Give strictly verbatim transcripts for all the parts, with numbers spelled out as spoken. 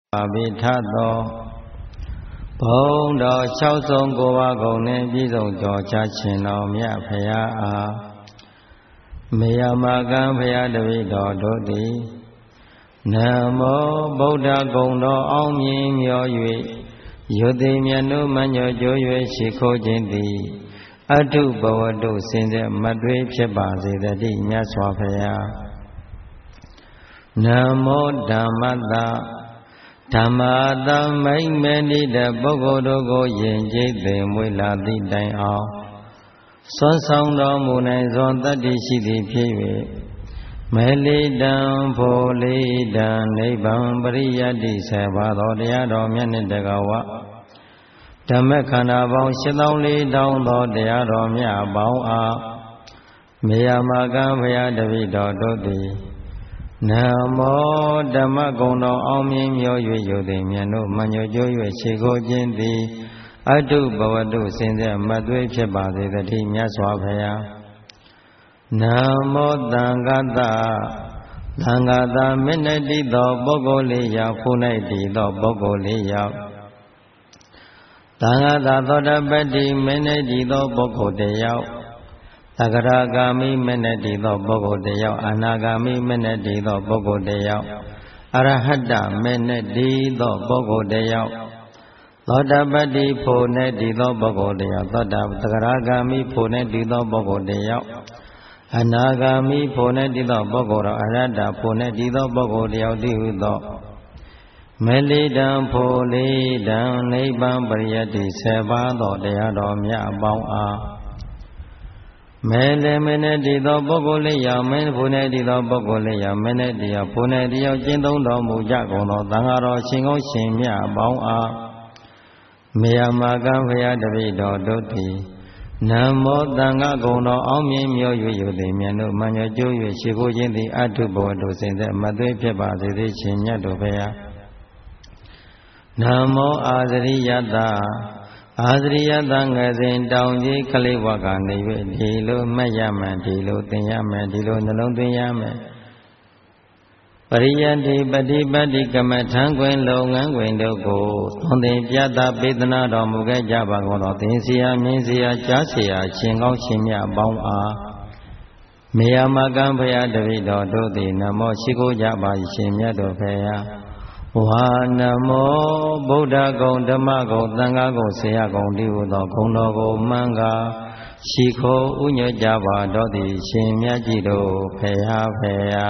အဘိထသောဘုံတော်၆ဆုံးကိုပါးကုန်နှင့်ပြည့်စုံကြော်ချခြင်းတော်မြတ်ဖရာအားမေယမကံဖရာတပည့်တော်တို့သည်နမောဗုဒ္ဓဂုဏ်တော်အောင်မြင်မျော၍ယုတိမြတ်တို့မညောကြိုး၍ရှိခိုးခြင်းသည်အထုဘဝတုစင်တဲ့မတွေးဖြစ်ပါစေတည်းမြတ်စွာဘုရားနမောဓမ္မတဓမ္မာတမိတ်မေနိတဲ့ပုဂ္ဂိုလ်တို့ကိုယဉ်ကျေးသိမ်မွေ့လာသည့်တိုင်အောင်စွမ်းဆောင်တော်မူနိုင်စွမ်းတတ္တိရှိသည်ဖြစ်၍မေလိတံဖိုလိတံနိဗ္ဗာန်ပရိယတ္တိဆေပါသောတရားတော်မြတ်နှင့်တကာဝဓမ္မခန္ဓာပေါင်းရှစ်သောင်းလေးထောင်သောတရားတော်မြတ်ပေါင်းအားမေယမကံဘုရားတပည့်တော်တို့သည်နမောဓမ္မဂုဏ်တော်အောင်မြင်မျော၍ယုတိမြတ်တို့မညိုကြိုး၍ရှိခိုးခြင်းသည်အတုဘဝတုစင်တဲ့မသွေးဖြစ်ပါစေတည်းမြတ်စွာဘုရားနမောသံဃတသံဃတာမေနတိသောပုဂ္ဂိုလ်လေးယောက်ဖု၌တည်သောပုဂ္ဂိုလ်လေးယောက်သံဃတာသောတပတ္တိမေနတိသောပုဂ္ဂိုလ်တစ်ယောက်သဂရဂာမိမေနတိသောပုဂ္ဂိုလ်တစ်ယောက်အနာဂာမိမေနတိသောပုဂ္ဂိုလ်တစ်ယောက်အရဟတမေနတိသောပုဂ္ဂိုလ်တစ်ယောက်သောတပတ္တိဖို့နေတည်သောပုဂ္ဂိုလ်တစ်ယောက်သောတသဂရဂာမိဖို့နေတည်သောပုဂ္ဂိုလ်တစ်ယောက်အနာဂာမိဖို့နေတည်သောပုဂ္ဂိုလ်တော်အရဟတဖို့နေတည်သောပုဂ္ဂိုလ်တစ်ယောက်တည်ဟုသောမေလိတံဖို့လိတံနိဗ္ဗာန်ပရိယတ္တိဆေပါသောတရားတော်မြတ်အပေါင်းအားမေလေမေနတိသောပုဂ္ဂိုလ်လေးယောက်မင်းဘုနေတိသောပုဂ္ဂိုလ်လေးယောက်မေနတိယောဘုနေတိယောကျင့်သုံးတော်မူကြကုန်သောသံဃာတော်ရှင်ကောင်းရှင်မြတ်အပေါင်းအားမေယမကံဘုရားတပည့်တော်တို့သည်နမောသံဃာဂုဏ်တော်အောင်မြင်မျော၍ယုတိမြတ်တို့မညောကြိုး၍ရှိခိုးခြင်းသည်အထုဘဝတို့စင်တဲ့မသွေးဖြစ်ပါစေသေးရှင်မြတ်တို့ဘုရားနမောအာဇရိယတအာဇရိယတငယ်စဉ်တောင်ကြီးခလေးဝါကနေ၍ဒီလိုမှတ်ရမယ်ဒီလိုသင်ရမယ်ဒီလိုနှလုံးသွင်းရမယ်ပရိယတ္တိပฏิပတ်တိကမ္မထံခွင်လုပ်ငန်းခွင်တို့ကိုသွန်သင်ပြသပေးသနာတော်မူခဲ့ကြပါကုန်သောသင်စီယာမြင်စီယာကြားစီယာရှင်ကောင်းရှင်မြတ်ပေါင်းအားမေယမကံဘုရားတပည့်တော်တို့သည်နမောရှိခိုးကြပါရှင်မြတ်တို့ဘုရားဝါနမောဗုဒ္ဓဂုဏ်ဓမ္မဂုဏ်သံဃာဂုဏ်ဆရာဂုဏ်ဒီဟုသောဂုဏ်တော်ကိုမှန်ကားရှိခိုးဥညွတ်ကြပါတော့သည်ရှင်မြတ်ကြီးတို့ဖေဟာဖေဟာ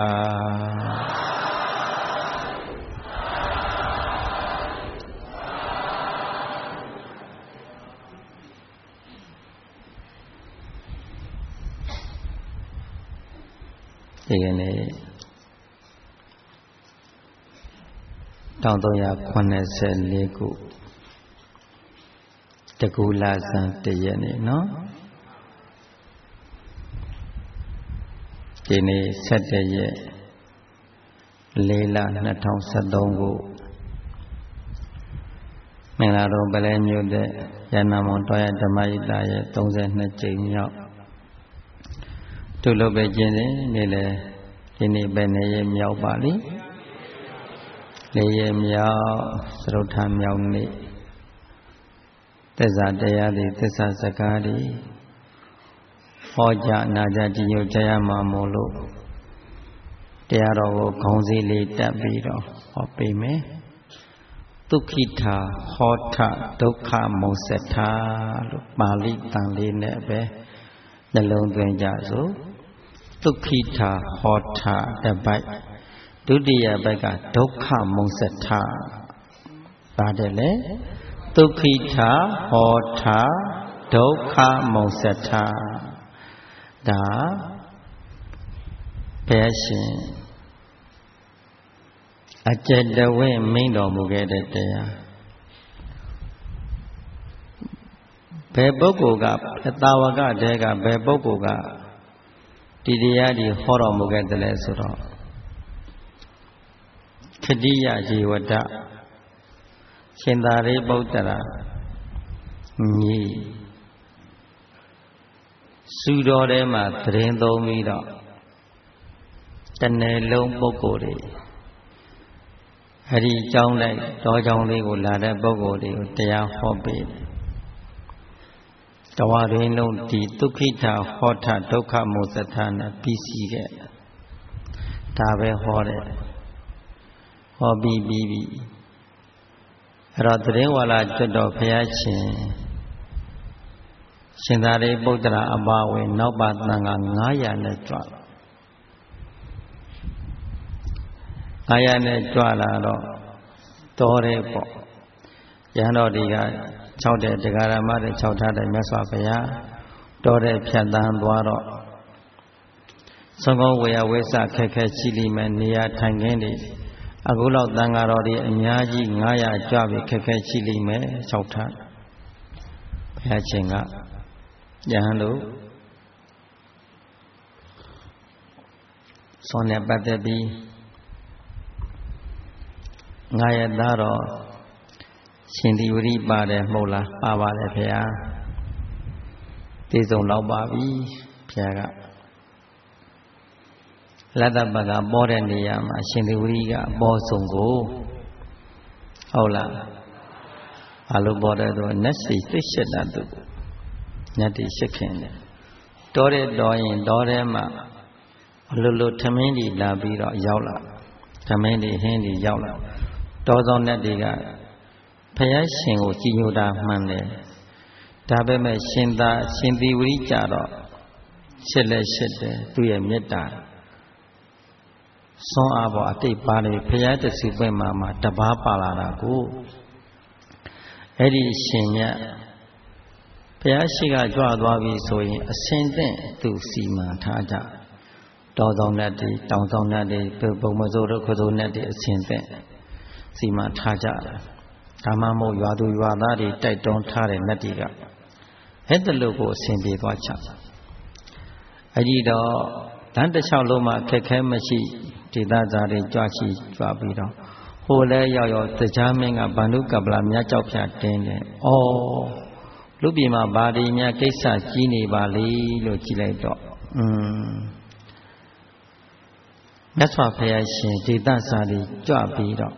ဒီကနေ့တောင်သုံးရာခုနှစ်ဆယ်လေးခုတကူလာဇန်တရက်နေ့နော်ဒီနေ့ဆက်တရက်လေးလနှစ်ထောင်ဆက်သုံးခုမင်္ဂလာတော်ပလဲမြို့တဲ့ရဏမောင်တော်ရဓမ္မယိတရဲ့သုံးဆယ်နှစ်ကြိမ်မြောက်သူ့လုပ်ပဲကျင်းတယ်နေ့လေဒီနေ့ပဲနေရမြောက်ပါလိလေးရမြောက်သရုတ်ထမြောက်နေ့သစ္စာတရားသည်သစ္စာစကားသည်ဟောကြားနာကြားကြည်ညိုကြရမှာမို့လို့တရားတော်ကိုခေါင်းစည်းလေးတက်ပြီးတော့ဟောပေးမယ်ဒုက္ခိတာဟောထဒုက္ခမုံစထာလို့ပါဠိတန်လေးနဲ့ပဲနှလုံးသွင်းကြစို့ဒုက္ခိတာဟောထတစ်ပိုက်ဒုတိယဘက်ကဒုက္ခမုံစထပါတယ်လေဒုက္ခိတာဟောထဒုက္ခမုံစထဒါဘုရားရှင်အကျက်တဝင့်မိန့်တော်မူခဲ့တဲ့တရားဘယ်ပုဂ္ဂိုလ်ကသာဝကတဲကဘယ်ပုဂ္ဂိုလ်ကဒီတရားဒီဟောတော်မူခဲ့တယ်လဲဆိုတော့ခတိယဇေဝတရှင်သာရိပုတ္တရာညီစုတော်ထဲမှာသတင်းသုံးပြီးတော့တနယ်လုံးပုဂ္ဂိုလ်တွေအဲ့ဒီကြောင်းလိုက်တော်ကြောင်းလေးကိုလာတဲ့ပုဂ္ဂိုလ်တွေကိုတရားဟောပေးတယ်တဝါရင်းလုံးဒီဒုက္ခိတဟောထဒုက္ခမုသထနဲ့ပြီးစီးခဲ့ဒါပဲဟောတယ်ဟောပြီးပြီးပြီအဲ့တော့သရင်ဝါလာကျွတ်တော်ဘုရားရှင်ရှင်သာရိပုတ္တရာအပါဝင်နောက်ပါသံဃာန၅ရာနဲ့ကြွလာန၅ရာနဲ့ကြွလာတော့တော်တယ်ပေါ့ရဟန်းတော်တွေက၆တဲ့တရားဓမ္မတွေ၆ထားတဲ့မြတ်စွာဘုရားတော်တဲ့ဖြတ်တန်းသွားတော့သုံးကောဝေယဝိဆခက်ခဲရှိလိမ့်မယ်နေရာထိုင်ခင်းတွေအခုလောက်သံဃာတော်တွေအများကြီးန၅ရာကြွပြီးခက်ခဲရှိလိမ့်မယ်၆ထားဘုရားရှင်ကယဟန်တို့စောနဲ့ပတ်သက်ပြီးငါရသားတော့ရှင်ဒီဝရိပါတယ်မဟုတ်လားပါပါတယ်ဖေဟာတည်ဆုံးတော့ပါပြီဖေကလတ္တပကပေါ်တဲ့နေရာမှာရှင်ဒီဝရိကအပေါ်ဆုံးကိုဟုတ်လားဘာလို့ပေါ်တဲ့ဆိုနတ်စီသိရှိတတ်သူညတ်တိရှိခင်တယ်တောတဲ့တော်ရင်တော်ထဲမှာအလိုလိုထမင်းကြီးလာပြီးတော့ရောက်လာထမင်းကြီးဟင်းကြီးရောက်လာတော်ဆောင်နဲ့တွေကဖယားရှင်ကိုကြည်ညိုတာမှန်တယ်ဒါပေမဲ့ရှင်သာရှင်သီဝိကြတော့ရှစ်လက်ရှစ်တယ်သူရဲ့မေတ္တာဆွမ်းအားပေါ်အတိတ်ပါလေဖယားတဆူပွင့်မှာမှာတပားပါလာတာကိုအဲ့ဒီရှင်မြတ်ဘုရားရှိခိုးကြွသွားပြီဆိုရင်အစင်သင့်သူစီမံထားကြတော်ဆောင်နဲ့တည်းတောင်ဆောင်နဲ့တည်းပုံမစိုးတို့ခစိုးနဲ့တည်းအစင်သင့်စီမံထားကြတယ်ဒါမှမဟုတ်ရွာသူရွာသားတွေတိုက်တွန်းထားတဲ့နတ်တွေကအဲ့ဒါလို့ကိုအစင်ပြေသွားချအဲ့ဒီတော့တန်းတစ်လျှောက်လုံးမှာခက်ခဲမရှိဒေသဇာတွေကြွချီကြွပြီးတော့ဟိုလဲရောက်ရောက်တရားမင်းကဗန္ဓုကပ္ပလာမြတ်ကြောက်ဖြာတင်းတယ်ဩလူပြည်မှာဗာဒီများကိစ္စကြီးနေပါလေလို့ကြည်လိုက်တော့อืมမြတ်စွာဘုရားရှင်ဒေသစာတွေကြွပြီးတော့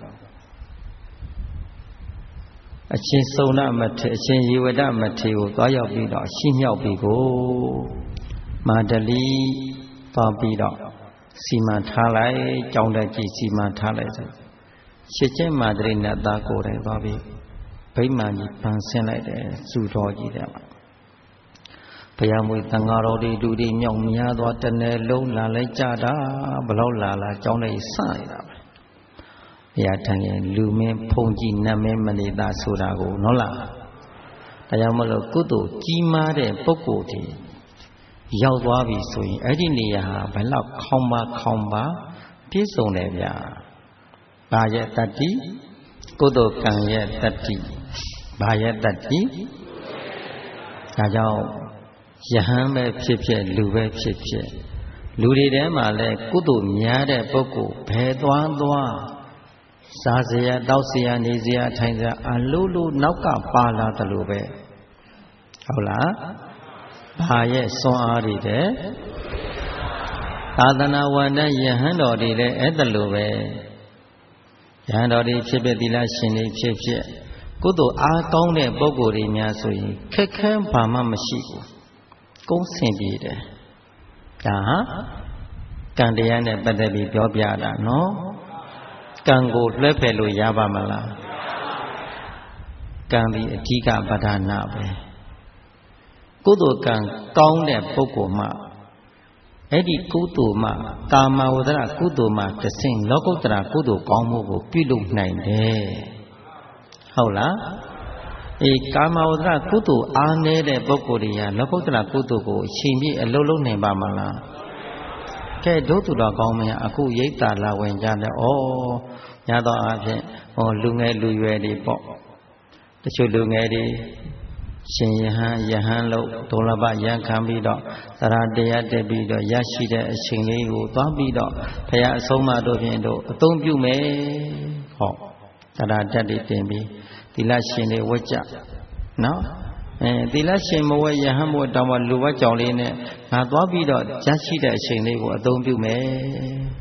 အရှင်စုံနမထေအရှင်ယေဝဒမထေကိုသွားရောက်ပြီးတော့ရှိမြောက်ပြီးကိုမာတလီသွားပြီးတော့စီမံထားလိုက်ကြောင်းတက်ကြည့်စီမံထားလိုက်ဆိုရှစ်ချင်းမာတရိနတ်သားကိုယ်တိုင်သွားပြီးဗိမာန်ကြီးပန်းဆင်းလိုက်တယ်စုတော်ကြီးတဲ့မှာဘုရားမွေသံဃာတော်တွေလူတွေမြောက်များသွားတနယ်လုံးလာလိုက်ကြတာဘလောက်လာလာကြောင်းလိုက်စနေတာပဲဘုရားထံရဲ့လူမင်းဖုန်ကြီးနတ်မင်းမနေတာဆိုတာကိုနော်လားဒါကြောင့်မလို့ကုသိုလ်ကြီးမားတဲ့ပုဂ္ဂိုလ်တွေရောက်သွားပြီဆိုရင်အဲ့ဒီနေရာဟာဘယ်လောက်ခေါင်းပါခေါင်းပါပြည့်စုံတယ်ဗျာဘာရဲ့တတ္တိကုသိုလ်ကံရဲ့တတ္တိဘာရဲ့တတ္တိဒါကြောင့်ယဟန်ပဲဖြစ်ဖြစ်လူပဲဖြစ်ဖြစ်လူတွေထဲမှာလဲကုသိုလ်များတဲ့ပုဂ္ဂိုလ်ဘယ်သွားသွားစားစရာတောက်စရာနေစရာထိုင်စရာအလိုလိုနောက်ကပါလာတယ်လို့ပဲဟုတ်လားဘာရဲ့စွမ်းအားတွေတဲ့သာသနာဝန္တယဟန်တော်တွေလည်းအဲ့ဒါလိုပဲယဟန်တော်တွေဖြစ်ဖြစ်သီလရှင်တွေဖြစ်ဖြစ်ကုသိုလ်အားကောင်းတဲ့ပုဂ္ဂိုလ်တွေများဆိုရင်ခက်ခဲဘာမှမရှိဘူးကုန်းစင်ပြေတယ်ဒါဟာကံတရားနဲ့ပတ်သက်ပြီးပြောပြတာနော်ကံကိုလွှဲဖယ်လို့ရပါမလားကံဒီအဓိကပဓာနာပဲကုသိုလ်ကံကောင်းတဲ့ပုဂ္ဂိုလ်မှအဲ့ဒီကုသိုလ်မှကာမဝဒရကုသိုလ်မှတဆင့်လောကုတ္တရာကုသိုလ်ကောင်းမှုကိုပြုလုပ်နိုင်တယ်ဟုတ်လားအေးကာမဝဒရကုသိုလ်အားနည်းတဲ့ပုဂ္ဂိုလ်တွေကလောကုတ္တရာကုသိုလ်ကိုအချိန်ပြည့်အလုပ်လုပ်နိုင်ပါမလားကဲဒုသူတော်ကောင်းမင်းအခုရိတ်တာလာဝင်ကြတယ်ဩညတော့အားဖြင့်ဟောလူငယ်လူရွယ်တွေပေါ့တချို့လူငယ်တွေရှင်ယဟန်ယဟန်လို့ဒုလဘရံခံပြီးတော့သရတရားတက်ပြီးတော့ရရှိတဲ့အချိန်လေးကိုသွားပြီးတော့ဘုရားအဆုံးအမတို့ဖြင့်တို့အသုံးပြုမယ်ဟောသရတက်တွေတင်ပြီးသီလရှင်တွေဝတ်ကြနော်အဲသီလရှင်မဝဲယဟန်မို့တောင်မှလူဝတ်ကြောင်လေးနဲ့ငါသွားပြီးတော့ရရှိတဲ့အချိန်လေးကိုအသုံးပြုမယ်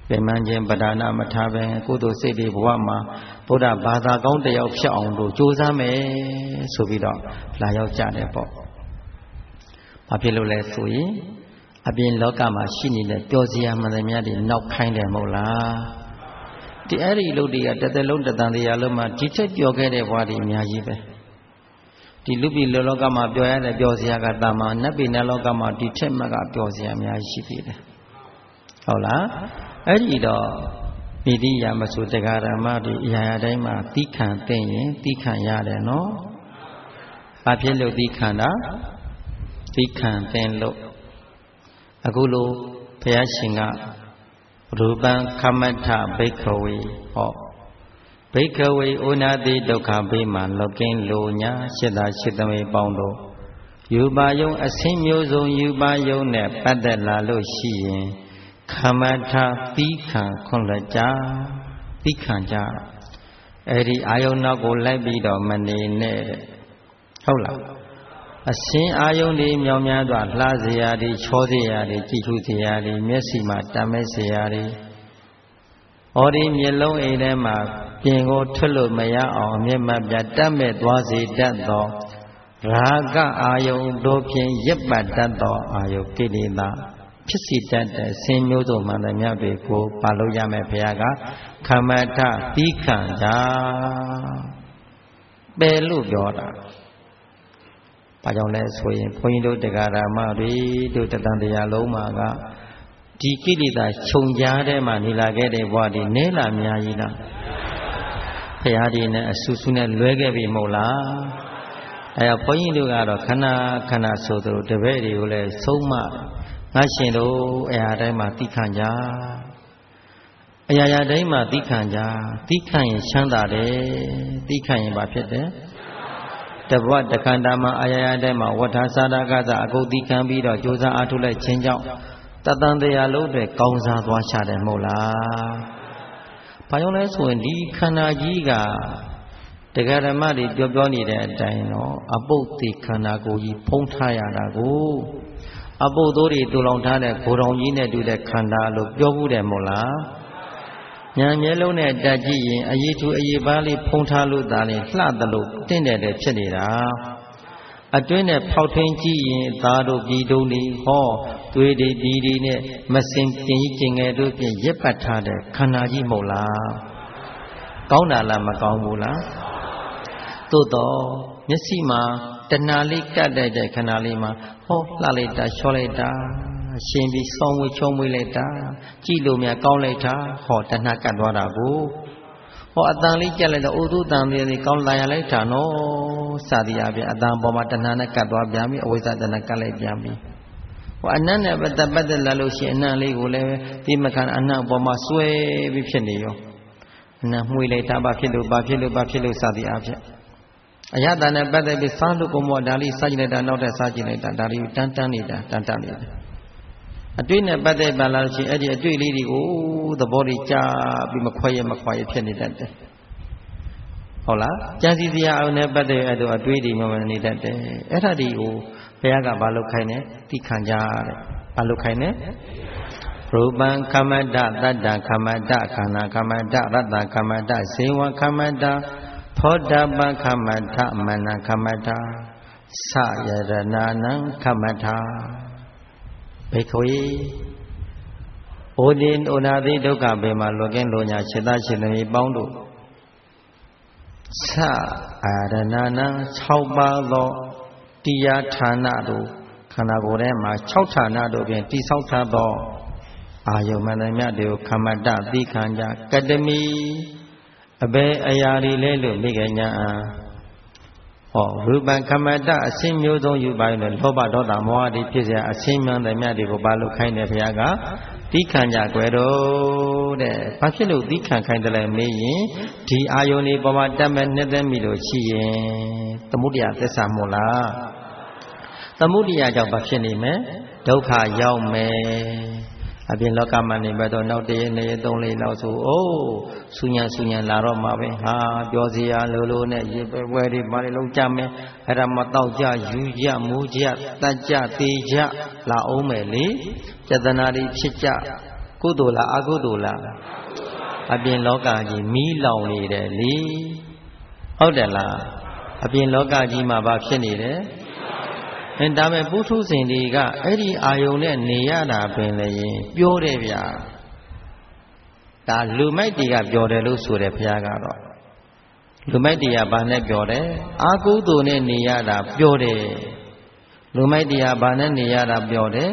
ပြမှန်ခြင်းပဒါနာမထားပဲကုသိုလ်စိတ်တွေဘဝမှာဗုဒ္ဓဘာသာကောင်းတယောက်ဖြစ်အောင်လို့ကြိုးစားမယ်ဆိုပြီးတော့လာရောက်ကြတယ်ပေါ့။ဘာဖြစ်လို့လဲဆိုရင်အပြင်လောကမှာရှိနေတဲ့ပျော်စရာမှန်သမျှတွေနောက်ခိုင်းတယ်မဟုတ်လား။ဒီအဲ့ဒီလူတွေကတစ်သက်လုံးတစ်တန်တရားလုံးမှာဒီထက်ပျော်ခဲ့တဲ့ဘဝတွေအများကြီးပဲ။ဒီလူပြည်လောကမှာပျော်ရတဲ့ပျော်စရာကတာမန်နတ်ပြည်နတ်လောကမှာဒီထက်မှကပျော်စရာအများကြီးရှိသေးတယ်။ဟုတ်လား။အဲ့ဒီတော့မိတိယမဆိုတရားဓမ္မတွေအရာရာတိုင်းမှာသီးခံသိရင်သီးခံရတယ်နော်။ဘာဖြစ်လို့သီးခံတာသီးခံသိလို့အခုလိုဘုရားရှင်ကရူပံခမထဘိက္ခဝေဟောဘိက္ခဝေဩနာတိဒုက္ခဘေးမှာလောကင်းလိုညာရှိတာရှိသမေပေါင်းတို့ယူပါယုံအစင်းမျိုးစုံယူပါယုံနဲ့ပတ်သက်လာလို့ရှိရင်ခမထသီးခံခွန်လက်ကြသီးခံကြအဲ့ဒီအာယုံနောက်ကိုလိုက်ပြီးတော့မနေနဲ့ဟုတ်လားအစင်းအာယုံတွေမြောင်များစွာလှစရာတွေချောစရာတွေကြည်ထူစရာတွေမျက်စိမှာတမ်းမဲ့စရာတွေဟောဒီမျက်လုံးအိမ်ထဲမှာပြင်ကိုထွက်လို့မရအောင်မျက်မှတ်ပြတတ်မဲ့သွားစေတတ်သောရာဂအာယုံတို့ဖြင့်ရပ်ပတ်တတ်သောအာယုကိလေသာဖြစ်စီတတ်တဲ့ဆင်းမျိုးစုံမှန်သမျှတွေကိုပါလို့ရမယ်ဘုရားကခမထသီးခံကြပယ်လို့ပြောတာဘာကြောင့်လဲဆိုရင်ဘုန်းကြီးတို့တရားဓမ္မတွေတို့တန်တရားလုံးမှာကဒီကိလေသာခြုံကြားထဲမှာနေလာခဲ့တဲ့ဘဝတွေနဲလာများကြီးလားဘုရားဒီနဲ့အဆူဆူနဲ့လွဲခဲ့ပြီမဟုတ်လားအဲဘုန်းကြီးတို့ကတော့ခဏခဏဆိုသလိုတပည့်တွေကိုလည်းဆုံးမငါရှင်တို့အရာတိုင်းမှာသိခံကြအရာရာတိုင်းမှာသိခံကြသိခံရင်ချမ်းသာတယ်သိခံရင်ဘာဖြစ်တယ်တဘဝတခန္ဓာမှာအရာရာတိုင်းမှာဝဋ္ဌာသာကသအကုန်သိခံပြီးတော့ကြိုးစားအားထုတ်လိုက်ခြင်းကြောင့်တတန်တရားလုံးတွေကောင်းစားသွားချတယ်မဟုတ်လားဘာကြောင့်လဲဆိုရင်ဒီခန္ဓာကြီးကတရားဓမ္မတွေပြောပြောနေတဲ့အတိုင်းတော့အပုတ်တိခန္ဓာကိုယ်ကြီးဖုံးထားရတာကိုအပုတ်သိုးတွေတူလောင်ထားတဲ့ဂိုတော်ကြီးနဲ့တူတဲ့ခန္ဓာလို့ပြောဘူးတယ်မို့လားညာမျက်လုံးနဲ့တက်ကြည့်ရင်အရေးထူအရေးပါလေးဖုံးထားလို့သာလေလှတယ်လို့တင့်တယ်တယ်ဖြစ်နေတာအတွင်းနဲ့ဖောက်ထွင်းကြည့်ရင်သားတို့ပြည်တုံးတွေဟောသွေးတွေပြည်တွေနဲ့မစင်ကျင်ကြီးကျင်ငယ်တို့ဖြင့်ရက်ပတ်ထားတဲ့ခန္ဓာကြီးမဟုတ်လားကောင်းတာလားမကောင်းဘူးလားသို့တော့မျက်စိမှာတဏှာလေးကတ်တဲ့တဲ့ခန္ဓာလေးမှာဟောလှလိုက်တာချောလိုက်တာရှင်ပြီးစောင်းဝေးချုံမွေးလိုက်တာကြည့်လို့များကောင်းလိုက်တာဟောတဏှာကတ်သွားတာကိုဟောအတန်လေးကြက်လိုက်တော့အိုသူတန်လေးကောင်းလာရလိုက်တာနော်စသည်အပြင်အတန်ပေါ်မှာတဏှာနဲ့ကတ်သွားပြန်ပြီအဝိဇ္ဇာတဏှာကတ်လိုက်ပြန်ပြီဟောအနတ်နဲ့ပတ်သက်ပတ်သက်လာလို့ရှိရင်အနတ်လေးကိုလည်းဒီမခံအနတ်ပေါ်မှာစွဲပြီးဖြစ်နေရောအနတ်မှွေလိုက်တာဘာဖြစ်လို့ဘာဖြစ်လို့ဘာဖြစ်လို့စသည်အပြင်အယတနဲ့ပတ်သက်ပြီးစားလို့ကိုမောဒါလေးစားကြည့်လိုက်တာနောက်ထပ်စားကြည့်လိုက်တာဒါလေးတန်းတန်းနေတာတန်းတန်းနေတာအတွေ့နဲ့ပတ်သက်ပါလားရှိအဲ့ဒီအတွေ့လေးတွေကိုသဘောတွေကြားပြီးမခွဲရမခွာရဖြစ်နေတတ်တယ်ဟုတ်လားကြံစည်စရာအောင်နဲ့ပတ်သက်အဲ့လိုအတွေ့တွေမှမနေတတ်တယ်အဲ့ဒါဒီကိုဘုရားကဘာလို့ခိုင်းလဲသိခံကြတဲ့ဘာလို့ခိုင်းလဲရူပံခမတ္တတတ္တခမတ္တခန္ဓာခမတ္တရတ္တခမတ္တဇေဝခမတ္တသောတပန်ခမထမနခမထသယရဏနံခမထဘိက္ခဝေဩဒီဩနာတိဒုက္ခဘေမှာလောကင်းလိုညာခြေသားခြေသမီးပေါင်းတို့သအာရဏနံ၆ပါးသောတရားဌာနတို့ခန္ဓာကိုယ်ထဲမှာ၆ဌာနတို့ဖြင့်တိဆောက်ထားသောအာယုမန္တမြတ်တွေကိုခမတသိခံကြကတမီအဘယ်အရာတွေလဲလို့မိခင်ညာဟောရူပံခမတအစင်းမျိုးစုံယူပါရင်လောဘဒေါသမောဟတွေဖြစ်เสียအစင်းမှန်တဲ့မြတ်တွေကိုဘာလို့ခိုင်းတယ်ဘုရားကသီးခံကြွယ်တော့တဲ့ဘာဖြစ်လို့သီးခံခိုင်းတယ်လဲမေးရင်ဒီအာယုန်ဒီပေါ်မှာတတ်မဲ့နှစ်သက်မိလို့ရှိရင်သမုဒယသစ္စာမို့လားသမုဒယကြောင့်ဘာဖြစ်နေမလဲဒုက္ခရောက်မယ်အပြင်လောကမှာနေပဲတော့နောက်တရက်နေ့သုံးလေးလောက်ဆိုအိုးဆူညံဆူညံလာတော့မှာပဲဟာပြောစရာလိုလိုနဲ့ရေပွဲပွဲတွေဘာတွေလုံးကြမယ်အဲ့ဒါမှတောက်ကြယူကြမူကြတတ်ကြသေးကြလာအောင်မယ်လေစေတနာတွေဖြစ်ကြကုသိုလ်လားအကုသိုလ်လားအပြင်လောကကြီးမီးလောင်နေတယ်လေဟုတ်တယ်လားအပြင်လောကကြီးမှာဘာဖြစ်နေတယ်အဲဒါမဲ့ပုထုဇဉ်တွေကအဲ့ဒီအာယုံနဲ့နေရတာပင်လည်းရင်ပြောတယ်ဗျာဒါလူမိုက်တွေကပြောတယ်လို့ဆိုတယ်ဘုရားကတော့လူမိုက်တွေကဘာနဲ့ပြောတယ်အာကုသိုလ်နဲ့နေရတာပြောတယ်လူမိုက်တွေကဘာနဲ့နေရတာပြောတယ်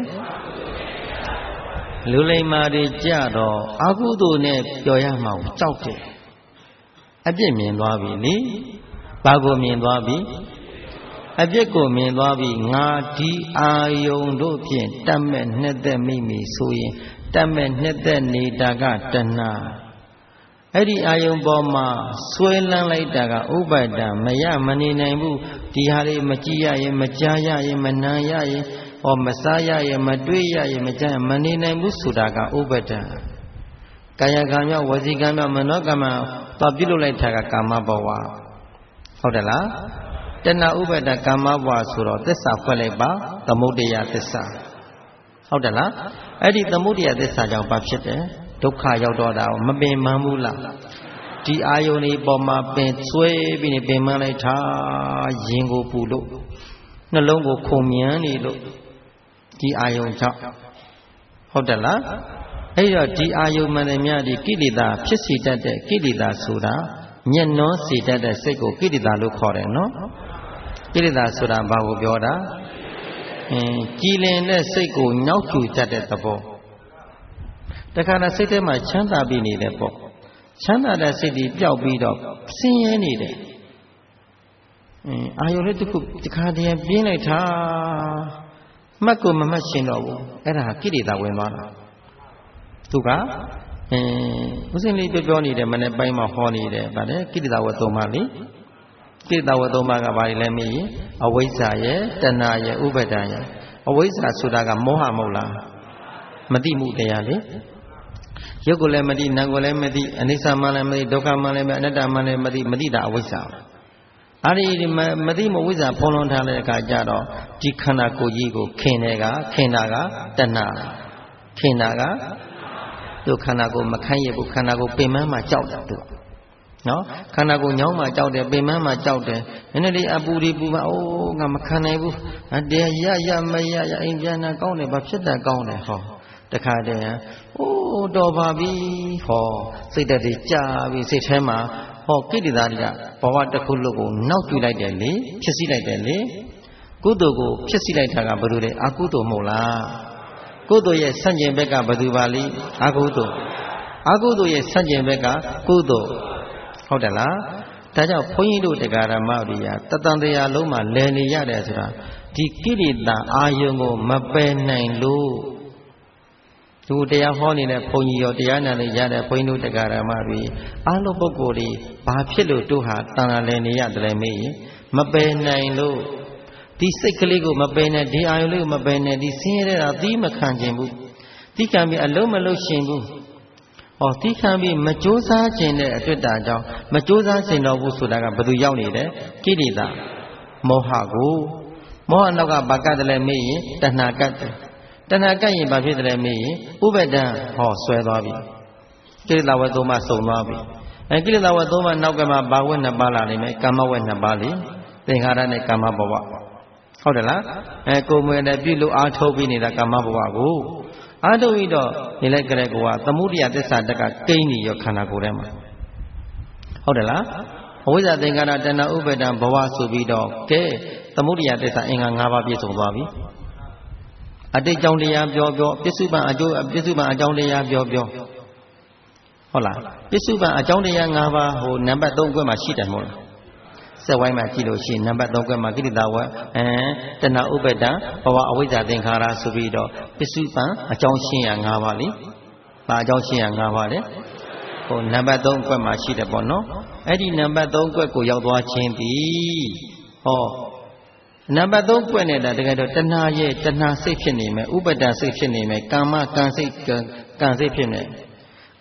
လူလိမ္မာတွေကြတော့အာကုသိုလ်နဲ့ပြောရမှာကိုကြောက်တယ်အပြစ်မြင်သွားပြီလေဘာကိုမြင်သွားပြီအပြစ်ကိုမြင်သွားပြီငါဒီအာယုံတို့ဖြင့်တတ်မဲ့နှစ်သက်မိမိဆိုရင်တတ်မဲ့နှစ်သက်နေတာကတဏှာအဲ့ဒီအာယုံပေါ်မှာဆွဲလန်းလိုက်တာကဥပါဒံမရမနေနိုင်ဘူးဒီဟာလေးမကြည့်ရရင်မကြားရရင်မနာရရင်ဟောမစားရရင်မတွေ့ရရင်မကြားမနေနိုင်ဘူးဆိုတာကဥပါဒံကာယကံမြောက်ဝစီကံမြောက်မနောကံမှာသွားပြုလုပ်လိုက်တာကကာမဘဝဟုတ်တယ်လားတဏှာဥပါဒံကာမဘဝဆိုတော့သစ္စာဖွက်လိုက်ပါသမုဒယသစ္စာဟုတ်တယ်လားအဲ့ဒီသမုဒယသစ္စာကြောင့်ဘာဖြစ်တယ်ဒုက္ခရောက်တော့တာမပင်မဘူးလားဒီအာယုန်ဒီပေါ်မှာပင်ဆွဲပြီးနေပင်မလိုက်တာရင်ကိုပူလို့နှလုံးကိုခုန်မြန်နေလို့ဒီအာယုန်ကြောင့်ဟုတ်တယ်လားအဲ့တော့ဒီအာယုန်မှန်တယ်များဒီကိလေသာဖြစ်စေတတ်တဲ့ကိလေသာဆိုတာညှဉ်းနှောစေတတ်တဲ့စိတ်ကိုကိလေသာလို့ခေါ်တယ်နော်ကိလေသာဆိုတာဘာကိုပြောတာအင်းကြည်လင်တဲ့စိတ်ကိုညှောက်ကျူတတ်တဲ့သဘောတခါတည်းစိတ်ထဲမှာချမ်းသာပြီးနေတယ်ပေါ့ချမ်းသာတဲ့စိတ်ဒီပျောက်ပြီးတော့ဆင်းရဲနေတယ်အင်းအာယုလေးတစ်ခုတခါတည်းပြင်းလိုက်တာမှတ်ကိုမမှတ်ရှင်တော့ဘူးအဲ့ဒါကိလေသာဝင်သွားတာသူကအင်းဦးစင်းလေးပြောပြောနေတယ်မနေ့ပိုင်းမှာဟောနေတယ်ဗါတယ်ကိလေသာဝတ်သုံးပါးလေကိလေသာဝတ်သုံးပါးကဘာလဲမေးရင်အဝိဇ္ဇာရဲ့တဏှာရဲ့ဥပါဒံရဲ့အဝိဇ္ဇာဆိုတာကမောဟမဟုတ်လားမသိမှုတရားလေရုပ်ကိုလည်းမသိနာမ်ကိုလည်းမသိအနိစ္စမှလည်းမသိဒုက္ခမှလည်းမသိအနတ္တမှလည်းမသိမသိတာအဝိဇ္ဇာအဲ့ဒီမသိမဝိဇ္ဇာဖုံးလွှမ်းထားတဲ့အခါကျတော့ဒီခန္ဓာကိုယ်ကြီးကိုခင်တယ်ကခင်တာကတဏှာခင်တာကသူခန္ဓာကိုယ်မခိုင်းရဘူးခန္ဓာကိုယ်ပင်မမှကြောက်တယ်သူနော်ခန္ဓာကိုယ်ညောင်းမှကြောက်တယ်ပင်မမှကြောက်တယ်နည်းနည်းလေးအပူဒီပူမှအိုးငါမခံနိုင်ဘူးတရားရရမရရအိမ်ပြန်တာကောင်းတယ်ဘာဖြစ်တာကောင်းတယ်ဟောတခါတည်းအိုးတော်ပါပြီဟောစိတ်တက်တွေကြာပြီစိတ်ထဲမှာဟောကိလေသာတွေကဘဝတစ်ခုလုံးကိုနောက်ကျလိုက်တယ်လေဖြစ်စီလိုက်တယ်လေကုသိုလ်ကိုဖြစ်စီလိုက်တာကဘယ်လိုလဲအကုသိုလ်မဟုတ်လားကုသိုလ်ရဲ့ဆန့်ကျင်ဘက်ကဘယ်သူပါလိအကုသိုလ်အကုသိုလ်ရဲ့ဆန့်ကျင်ဘက်ကကုသိုလ်ဟုတ်တယ်လားဒါကြောင့်ဘုန်းကြီးတို့တရားဓမ္မတွေကတတန်တရားလုံးမှာလည်နေရတယ်ဆိုတာဒီကိလေသာအာယုံကိုမပယ်နိုင်လို့သူတရားဟောနေတဲ့ဘုန်းကြီးရောတရားနာနေရတဲ့ဘုန်းကြီးတို့တရားဓမ္မတွေအားလုံးပုဂ္ဂိုလ်တွေဘာဖြစ်လို့တို့ဟာတန်လာလည်နေရတယ်လဲမေးရင်မပယ်နိုင်လို့ဒီစိတ်ကလေးကိုမပယ်နဲ့ဒီအာယုံလေးကိုမပယ်နဲ့ဒီဆင်းရဲတာသီးမခံခြင်းဘူးသီးခံပြီးအလုံးမလုံးရှင်ဘူးဟောသီးခံပြီးမကြိုးစားခြင်းတဲ့အတွက်တာကြောင့်မကြိုးစားခြင်းတော့ဘူးဆိုတာကဘယ်သူရောက်နေလဲကိလေသာမောဟကိုမောဟနောက်ကဘာကတ်တယ်လဲမေးရင်တဏှာကတ်တယ်တဏှာကတ်ရင်ဘာဖြစ်တယ်လဲမေးရင်ဥပါဒံဟောဆွဲသွားပြီကိလေသာဝတ်သုံးပါးစုံသွားပြီအဲကိလေသာဝတ်သုံးပါးနောက်ကမှဘာဝတ်နှစ်ပါးလာနိုင်မယ်ကာမဝတ်နှစ်ပါးလေသင်္ခါရနဲ့ကာမဘဝဟုတ်တယ်လားအဲကိုယ်မွေနဲ့ပြုလို့အားထုတ်ပြီးနေတာကာမဘဝကိုအားထုတ်ပြီးတော့နေလိုက်ကြတဲ့ကောသမုဒိယသစ္စာတက်ကကိန်းနေရောခန္ဓာကိုယ်ထဲမှာဟုတ်တယ်လားအဝိဇ္ဇာသင်္ခါရတဏှာဥပါဒံဘဝဆိုပြီးတော့ကဲသမုဒိယသစ္စာအင်္ဂါ၅ပါးပြည့်စုံသွားပြီအတိတ်ကြောင့်တရားပြောပြောပစ္စုပန်အကျိုးပစ္စုပန်အကြောင်းတရားပြောပြောဟုတ်လားပစ္စုပန်အကြောင်းတရား၅ပါးဟိုနံပါတ်၃ခွဲမှာရှိတယ်မဟုတ်လားစက်ဝိုင်းမှာကြည့်လို့ရှိရင်နံပါတ်၃ခွဲမှာကိလေသာဝအဲတဏှာဥပါဒံဘဝအဝိဇ္ဇာသင်္ခါရဆိုပြီးတော့ပစ္စုပန်အကြောင်းရှင်းရ၅ပါးလေဘာအကြောင်းရှင်းရ၅ပါးလဲဟိုနံပါတ်၃ခွဲမှာရှိတယ်ပေါ့နော်အဲ့ဒီနံပါတ်၃ခွဲကိုရောက်သွားခြင်းသည်ဟောနံပါတ်၃ကွက်နေတာတကယ်တော့တဏှာရဲ့တဏှာစိတ်ဖြစ်နေမယ်ဥပါဒစိတ်ဖြစ်နေမယ်ကာမကံစိတ်ကံစိတ်ဖြစ်နေ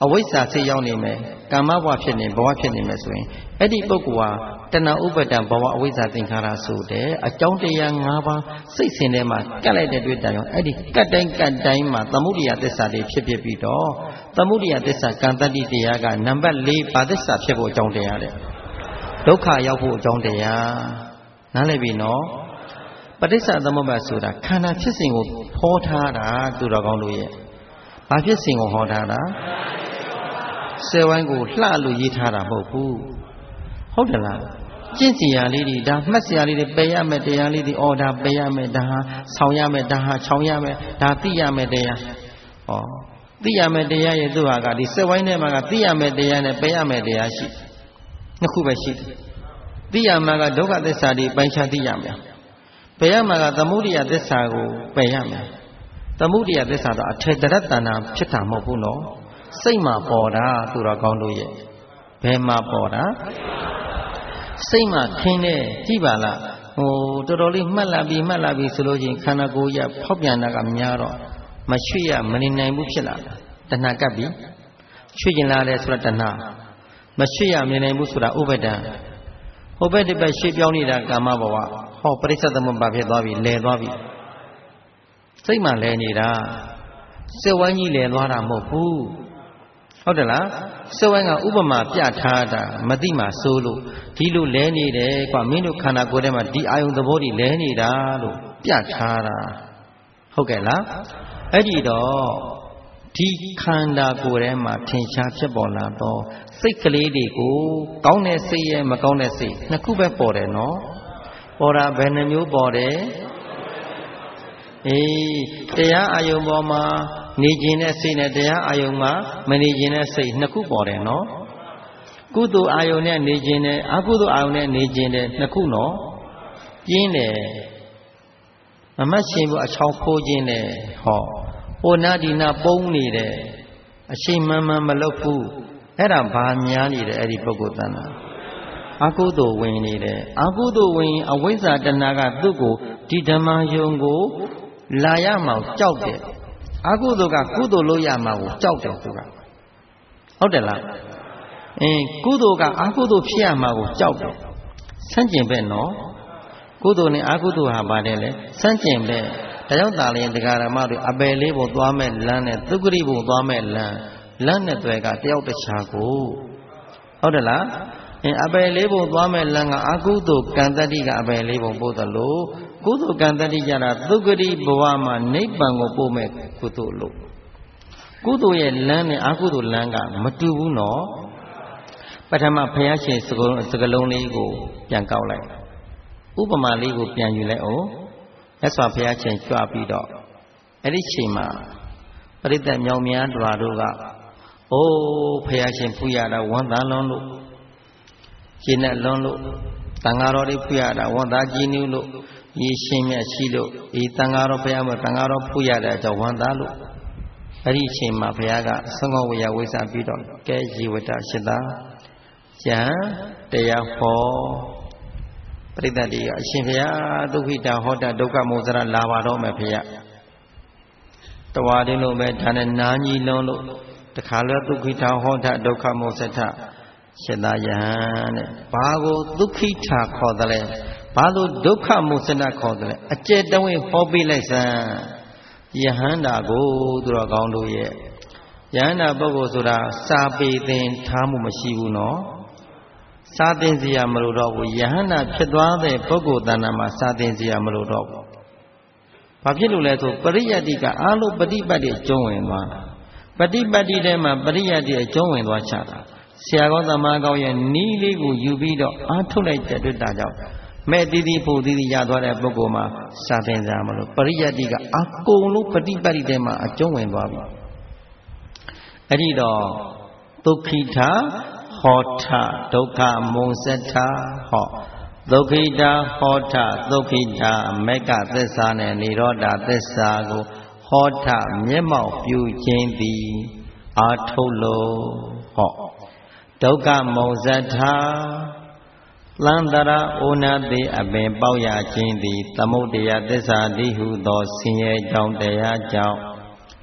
အဝိဇ္ဇာစိတ်ရောက်နေမယ်ကာမဘဝဖြစ်နေဘဝဖြစ်နေမယ်ဆိုရင်အဲ့ဒီပုဂ္ဂိုလ်ဟာတဏှာဥပါဒံဘဝအဝိဇ္ဇာသင်္ခါရဆိုတဲ့အကြောင်းတရား၅ပါးစိတ်ဆင်ထဲမှာကတ်လိုက်တဲ့တွေ့တိုင်အောင်အဲ့ဒီကတ်တိုင်းကတ်တိုင်းမှာသမုဒိယသစ္စာတွေဖြစ်ဖြစ်ပြီးတော့သမုဒိယသစ္စာကံတတ္တိတရားကနံပါတ်၄ဘာသစ္စာဖြစ်ဖို့အကြောင်းတရားတဲ့ဒုက္ခရောက်ဖို့အကြောင်းတရားနားလည်ပြီနော်ပဋိစ္စသမုပ္ပါဆိုတာခန္ဓာဖြစ်စဉ်ကိုဟောထားတာသူတော်ကောင်းတို့ရဲ့ဘာဖြစ်စဉ်ကိုဟောထားတာဆယ်ဝိုင်းကိုလှလို့ရေးထားတာမဟုတ်ဘူးဟုတ်တယ်လားကျင့်စီရလေးတွေဒါမှတ်စီရလေးတွေပယ်ရမယ်တရားလေးတွေအော်ဒါပယ်ရမယ်ဒါဟာဆောင်ရမယ်ဒါဟာချောင်ရမယ်ဒါသိရမယ်တရားဟောသိရမယ်တရားရဲ့သူဟာကဒီဆယ်ဝိုင်းထဲမှာကသိရမယ်တရားနဲ့ပယ်ရမယ်တရားရှိနှစ်ခုပဲရှိတယ်သိရမှာကဒုက္ခသစ္စာတွေပိုင်းခြားသိရမယ်ပယ်ရမှာကသမုဒိယသစ္စာကိုပယ်ရမယ်သမုဒိယသစ္စာတော့အထေတရတ္တနာဖြစ်တာမဟုတ်ဘူးနော်စိတ်မှာပေါ်တာသူတော်ကောင်းတို့ရဲ့ဘယ်မှာပေါ်တာစိတ်မှာခင်းတဲ့ကြည့်ပါလားဟိုတော်တော်လေးမှတ်လာပြီးမှတ်လာပြီးဆိုလို့ချင်းခန္ဓာကိုယ်ရဖောက်ပြန်တာကများတော့မရွှေ့ရမနေနိုင်ဘူးဖြစ်လာတာတဏှာကပ်ပြီးရွှေ့ကျင်လာတယ်ဆိုတာတဏှာမရွှေ့ရမနေနိုင်ဘူးဆိုတာဥပါဒံဟိုဘက်ဒီဘက်ရွှေ့ပြောင်းနေတာကာမဘဝဟောပရိစ္ဆေသမုပ္ပါဖြစ်သွားပြီလဲသွားပြီစိတ်မှလဲနေတာစိတ်ဝိုင်းကြီးလဲသွားတာမဟုတ်ဘူးဟုတ်တယ်လားစိတ်ဝိုင်းကဥပမာပြထားတာမသိမှဆိုလို့ဒီလိုလဲနေတယ်ကွာမင်းတို့ခန္ဓာကိုယ်ထဲမှာဒီအာယုံသဘောတွေလဲနေတာလို့ပြထားတာဟုတ်ကဲ့လားအဲ့ဒီတော့ဒီခန္ဓာကိုယ်ထဲမှာထင်ရှားဖြစ်ပေါ်လာတော့စိတ်ကလေးတွေကိုကောင်းတဲ့စိတ်ရဲ့မကောင်းတဲ့စိတ်နှစ်ခုပဲပေါ်တယ်နော်ပေါ်တာဘယ်နှမျိုးပေါ်တယ်အေးတရားအာယုံပေါ်မှာနေခြင်းတဲ့စိတ်နဲ့တရားအာယုံမှာမနေခြင်းတဲ့စိတ်နှစ်ခုပေါ်တယ်နော်ကုသိုလ်အာယုံနဲ့နေခြင်းနဲ့အကုသိုလ်အာယုံနဲ့နေခြင်းတဲ့နှစ်ခုနော်ပြင်းတယ်မမတ်ရှင်ဘုအချောင်းခိုးခြင်းနဲ့ဟောဟိုနာဒီနာပုံးနေတယ်အရှိန်မှန်မှန်မလုပ်ဘူးအဲ့ဒါဘာများနေတယ်အဲ့ဒီပုဂ္ဂိုလ်တဏ္ဍာအကုသိုလ်ဝင်နေတယ်အကုသိုလ်ဝင်အဝိဇ္ဇာတဏှာကသူ့ကိုဒီဓမ္မယုံကိုလာရမှာကြောက်တယ်အကုသိုလ်ကကုသိုလ်လို့ရမှာကိုကြောက်တယ်သူကဟုတ်တယ်လားအင်းကုသိုလ်ကအကုသိုလ်ဖြစ်ရမှာကိုကြောက်တယ်ဆန့်ကျင်ဘက်နော်ကုသိုလ်နဲ့အကုသိုလ်ဟာပါတယ်လေဆန့်ကျင်ဘက်ဒါကြောင့်တာလျင်တရားဓမ္မတွေအပယ်လေးပုံသွားမဲ့လမ်းနဲ့သုက္ကရိပုံသွားမဲ့လမ်းလမ်းနဲ့တွေကတယောက်တခြားကိုဟုတ်တယ်လားအင်းအပယ်လေးပုံသွားမဲ့လမ်းကအကုသိုလ်ကံတတ္တိကအပယ်လေးပုံပို့တယ်လို့ကုသိုလ်ကံတတ္တိကြတာသုက္ကရိဘဝမှာနိဗ္ဗာန်ကိုပို့မဲ့ကုသိုလ်လို့ကုသိုလ်ရဲ့လမ်းနဲ့အကုသိုလ်လမ်းကမတူဘူးနော်ပထမဘုရားရှင်စကားစကားလုံးလေးကိုပြန်ကောက်လိုက်ဥပမာလေးကိုပြန်ယူလိုက်အောင်မြတ်စွာဘုရားရှင်ကြွပြီးတော့အဲ့ဒီချိန်မှာပရိသတ်မြောင်များတော်တို့ကအိုးဘုရားရှင်ဖူးရတာဝန်သားလွန်းလို့ရှင်းနဲ့လွန်းလို့တန်ဃာတော်တွေဖူးရတာဝန်သားကြီးနူးလို့ရေရှင်မြတ်ရှိလို့ဒီတန်ဃာတော်ဘုရားမတန်ဃာတော်ဖူးရတဲ့အကြောင်းဝန်သားလို့အဲ့ဒီချိန်မှာဘုရားကသုံးခေါဝေယဝိစာပြီးတော့ကဲဇီဝတရှိတာကျန်တရားဟောပရိသတ်တွေကအရှင်ဘုရားဒုက္ခိတာဟောတာဒုက္ခမောဇရလာပါတော့မယ်ဘုရားတဝါတင်းလို့ပဲဒါနဲ့နာကြီးလုံးလို့တခါလဲဒုက္ခိတာဟောတာဒုက္ခမောဇထရှင်သာယဟန်တဲ့ဘာကိုဒုက္ခိတာခေါ်တယ်လဲဘာလို့ဒုက္ခမောဇထခေါ်တယ်လဲအကျက်တဝင်းဟောပေးလိုက်စမ်းယဟန္တာကိုသူတော်ကောင်းတို့ရဲ့ယဟန္တာပုဂ္ဂိုလ်ဆိုတာစာပေသင်ထားမှုမရှိဘူးနော်စာသင်စရာမလိုတော့ဘူးယဟန္တာဖြစ်သွားတဲ့ပုဂ္ဂိုလ်တဏ္ဍာမှာစာသင်စရာမလိုတော့ဘူးဘာဖြစ်လို့လဲဆိုပရိယတ္တိကအာလို့ပฏิပတ်တိအကျုံးဝင်သွားတာပฏิပတ်တိထဲမှာပရိယတ္တိအကျုံးဝင်သွားချတာဆရာကောသမားကောရဲ့နီးလေးကိုယူပြီးတော့အားထုတ်လိုက်တဲ့အတွက်ဒါကြောင့်မဲ့တီးတီးဖို့တီးတီးရသွားတဲ့ပုဂ္ဂိုလ်မှာစာသင်စရာမလိုပရိယတ္တိကအကုန်လုံးပฏิပတ်တိထဲမှာအကျုံးဝင်သွားပြီအဲ့ဒီတော့ဒုက္ခိတာဟောထဒုက္ခမုံစထဟောဒုက္ခိတာဟောထဒုက္ခိတာမေကသစ္စာနဲ့និရောဓသစ္စာကိုဟောထမျက်မှောက်ပြုခြင်းသည်အာထုတ်လို့ဟောဒုက္ခမုံစထလန္တရာဩနာတိအပင်ပေါက်ရခြင်းသည်သမုဒယသစ္စာတိဟုသောဆင်းရဲကြောင့်တရားကြောင့်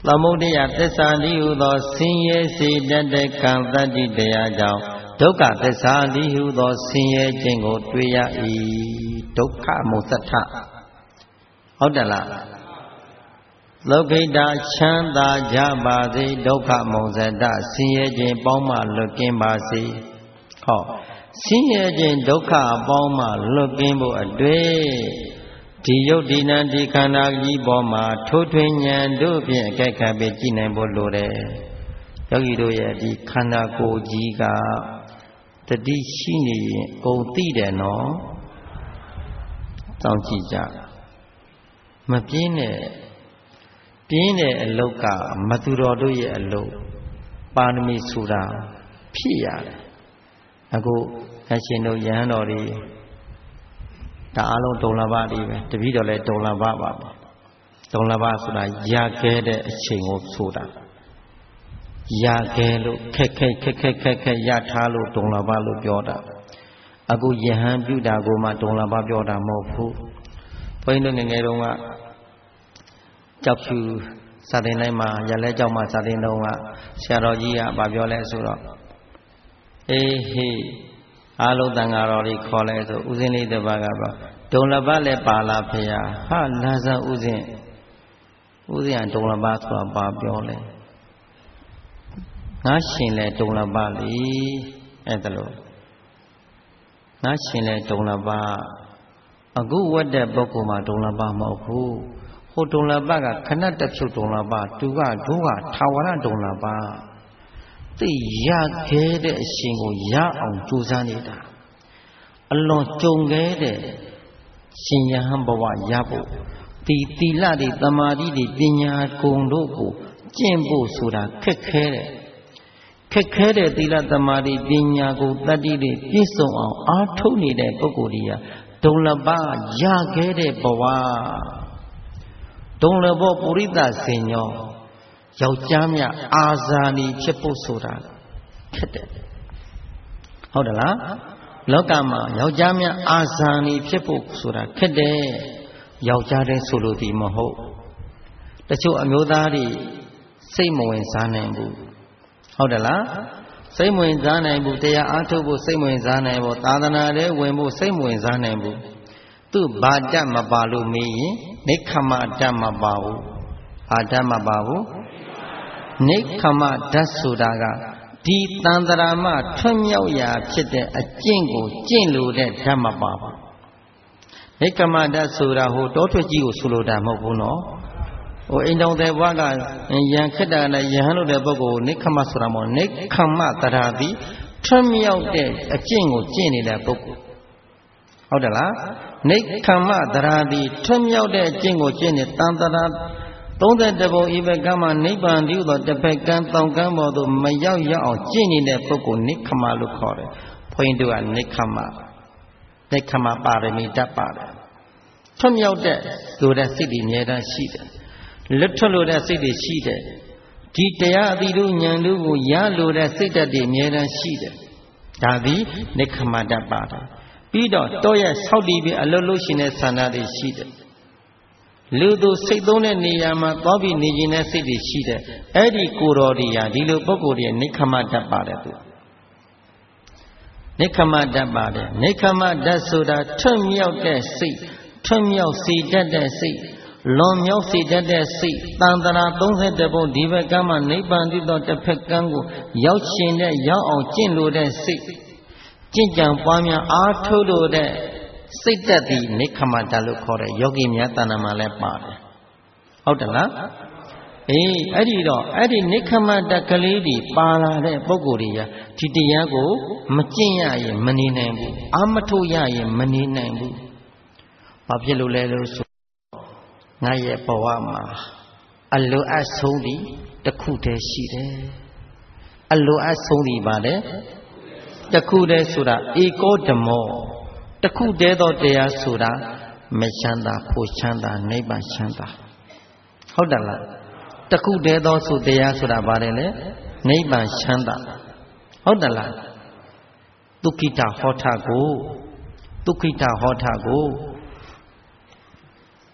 သမုဒယသစ္စာတိဟုသောဆင်းရဲစေတတ်တဲ့ကံတတ္တိတရားကြောင့်ဒုက္ခသစ္စာတိဟုသောဆင်းရဲခြင်းကိုတွေ့ရ၏ဒုက္ခမုသထဟုတ်တယ်လားလောကိတ္တချမ်းသာကြပါစေဒုက္ခမုသတဆင်းရဲခြင်းပေါင်းမှလွတ်ကင်းပါစေဟောဆင်းရဲခြင်းဒုက္ခအပေါင်းမှလွတ်ကင်းဖို့အတွေ့ဒီယုတ်ဒီနံဒီခန္ဓာကြီးပေါ်မှာထိုးထွင်းဉာဏ်တို့ဖြင့်အကဲခတ်ပြီးကြည်နိုင်ဖို့လိုတယ်ယောဂီတို့ရဲ့ဒီခန္ဓာကိုယ်ကြီးကတတိရှိနေရင်ကုန်သိတယ်နော်တောင်းကြည့်ကြမပြင်းနဲ့ပြင်းတဲ့အလုတ်ကမသူတော်တို့ရဲ့အလုတ်ပါရမီဆိုတာဖြစ်ရတယ်အခုအရှင်တို့ယဟန်တော်တွေဒါအလုံးဒုံလဘတွေပဲတပည့်တော်လည်းဒုံလဘပါပဲဒုံလဘဆိုတာရခဲ့တဲ့အချိန်ကိုဆိုတာရခဲ့လို့ခက်ခက်ခက်ခက်ခက်ခက်ရထားလို့ဒုံလဘလို့ပြောတာအခုယဟန်ပြုတာကိုမှဒုံလဘပြောတာမဟုတ်ဘူးဘုန်းကြီးတို့ငယ်ငယ်တုန်းကကြောက်ဖြူစာသင်တိုင်းမှာရလဲကြောက်မှစာသင်တုန်းကဆရာတော်ကြီးကဗာပြောလဲဆိုတော့အေးဟေးအားလုံးတန်ဃာတော်တွေခေါ်လဲဆိုဥစဉ်လေးတစ်ပါးကပြောဒုံလဘလည်းပါလာဖေဟာဟာလာစံဥစဉ်ဥစဉ်ကဒုံလဘဆိုတာပါပြောလဲငါရှင်လဲဒုံလဘလေအဲ့ဒါလို့ငါရှင်လဲဒုံလဘအခုဝတ်တဲ့ပုဂ္ဂိုလ်မှာဒုံလဘမဟုတ်ဘူးဟိုဒုံလဘကခဏတဖြုတ်ဒုံလဘသူကဒုကထာဝရဒုံလဘသိရခဲ့တဲ့အရှင်ကိုရအောင်ကြိုးစားနေတာအလွန်ကြုံခဲ့တဲ့ရှင်ယဟန်ဘဝရဖို့ဒီသီလတွေသမာဓိတွေပညာဂုဏ်တို့ကိုကျင့်ဖို့ဆိုတာခက်ခဲတဲ့ခက်ခဲတဲ့သီလသမာဓိပညာကိုတတ္တိတွေပြည့်စုံအောင်အားထုတ်နေတဲ့ပုဂ္ဂိုလ်တွေကဒုံလဘရခဲ့တဲ့ဘဝဒုံလဘောပုရိသစင်ညောယောက်ျားမြအာဇာနည်ဖြစ်ဖို့ဆိုတာခက်တယ်ဟုတ်တယ်လားလောကမှာယောက်ျားမြအာဇာနည်ဖြစ်ဖို့ဆိုတာခက်တယ်ယောက်ျားတည်းဆိုလို့ဒီမဟုတ်တချို့အမျိုးသားတွေစိတ်မဝင်စားနိုင်ဘူးဟုတ်တယ်လားစိတ်မဝင်စားနိုင်ဘူးတရားအားထုတ်ဖို့စိတ်မဝင်စားနိုင်ဘူးသာသနာထဲဝင်ဖို့စိတ်မဝင်စားနိုင်ဘူးသူဘာတတ်မပါလို့မေးရင်နိက္ခမတတ်မပါဘူးဘာတတ်မပါဘူးနိက္ခမဓာတ်ဆိုတာကဒီတန်တရာမထွံ့မြောက်ရာဖြစ်တဲ့အကျင့်ကိုကျင့်လို့တဲ့ဓာတ်မပါဘူးနိက္ခမဓာတ်ဆိုတာဟိုတောထွက်ကြီးကိုဆိုလိုတာမဟုတ်ဘူးနော်ဟိုအိမ်တော်တဲ့ဘွားကယံခက်တာနဲ့ယဟန်လို့တဲ့ပုဂ္ဂိုလ်နိက္ခမဆိုတာမဟုတ်နိက္ခမတရာတိထွံ့မြောက်တဲ့အကျင့်ကိုကျင့်နေတဲ့ပုဂ္ဂိုလ်ဟုတ်တယ်လားနိက္ခမတရာတိထွံ့မြောက်တဲ့အကျင့်ကိုကျင့်နေတန်တရာသုံးတဲ့ဘုံဤဘက်ကမှနိဗ္ဗာန်တည်းသောတစ်ဖက်ကံတောင်ကံပေါ်သို့မရောက်ရအောင်ကျင့်နေတဲ့ပုဂ္ဂိုလ်နိက္ခမလို့ခေါ်တယ်။ဘုန်းကြီးတို့ကနိက္ခမနိက္ခမပါရမီတတ်ပါတယ်။ထွံ့မြောက်တဲ့ဆိုတဲ့စိတ်တွေအများတန်းရှိတယ်။လွတ်ထွက်လို့တဲ့စိတ်တွေရှိတယ်။ဒီတရားအတိတို့ဉာဏ်တို့ကိုရလို့တဲ့စိတ်ဓာတ်တွေအများတန်းရှိတယ်။ဒါသည်နိက္ခမတတ်ပါတယ်။ပြီးတော့တောရဲ့ဆောက်တည်ပြီးအလုပ်လုပ်ရှင်တဲ့ဆန္ဒတွေရှိတယ်လူသူစိတ်သုံးတဲ့နေရာမှာသွားပြီးနေခြင်းတဲ့စိတ်တွေရှိတယ်အဲ့ဒီကိုတော်တွေဟာဒီလိုပုဂ္ဂိုလ်တွေနိက္ခမတတ်ပါတယ်သူနိက္ခမတတ်ပါတယ်နိက္ခမတတ်ဆိုတာထွံ့မြောက်တဲ့စိတ်ထွံ့မြောက်စေတတ်တဲ့စိတ်လွန်မြောက်စေတတ်တဲ့စိတ်တန်တရာသုံးတဲ့ဘုံဒီဘက်ကမှနိဗ္ဗာန်တည်းသောတစ်ဖက်ကံကိုရောက်ရှင်တဲ့ရောက်အောင်ကျင့်လို့တဲ့စိတ်ကျင့်ကြံပွားများအားထုတ်လို့တဲ့စိတ်တက်သည်နိက္ခမတလို့ခေါ်တဲ့ယောဂီများတဏ္ဍာမှာလည်းပါတယ်ဟုတ်တယ်လားအေးအဲ့ဒီတော့အဲ့ဒီနိက္ခမတကလေးတွေပါလာတဲ့ပုဂ္ဂိုလ်တွေကဒီတရားကိုမကျင့်ရရင်မနေနိုင်ဘူးအာမထုတ်ရရင်မနေနိုင်ဘူးဘာဖြစ်လို့လဲလို့ဆိုငါရဲ့ဘဝမှာအလိုအပ်ဆုံးဒီတစ်ခုတည်းရှိတယ်အလိုအပ်ဆုံးဒီပါလေတစ်ခုတည်းဆိုတာဧကောဓမောတခုတည်းသောတရားဆိုတာမချမ်းသာဖို့ချမ်းသာနိဗ္ဗာန်ချမ်းသာဟုတ်တယ်လားတခုတည်းသောဆိုတရားဆိုတာဘာလဲလဲနိဗ္ဗာန်ချမ်းသာဟုတ်တယ်လားဒုက္ခိတဟောထကိုဒုက္ခိတဟောထကို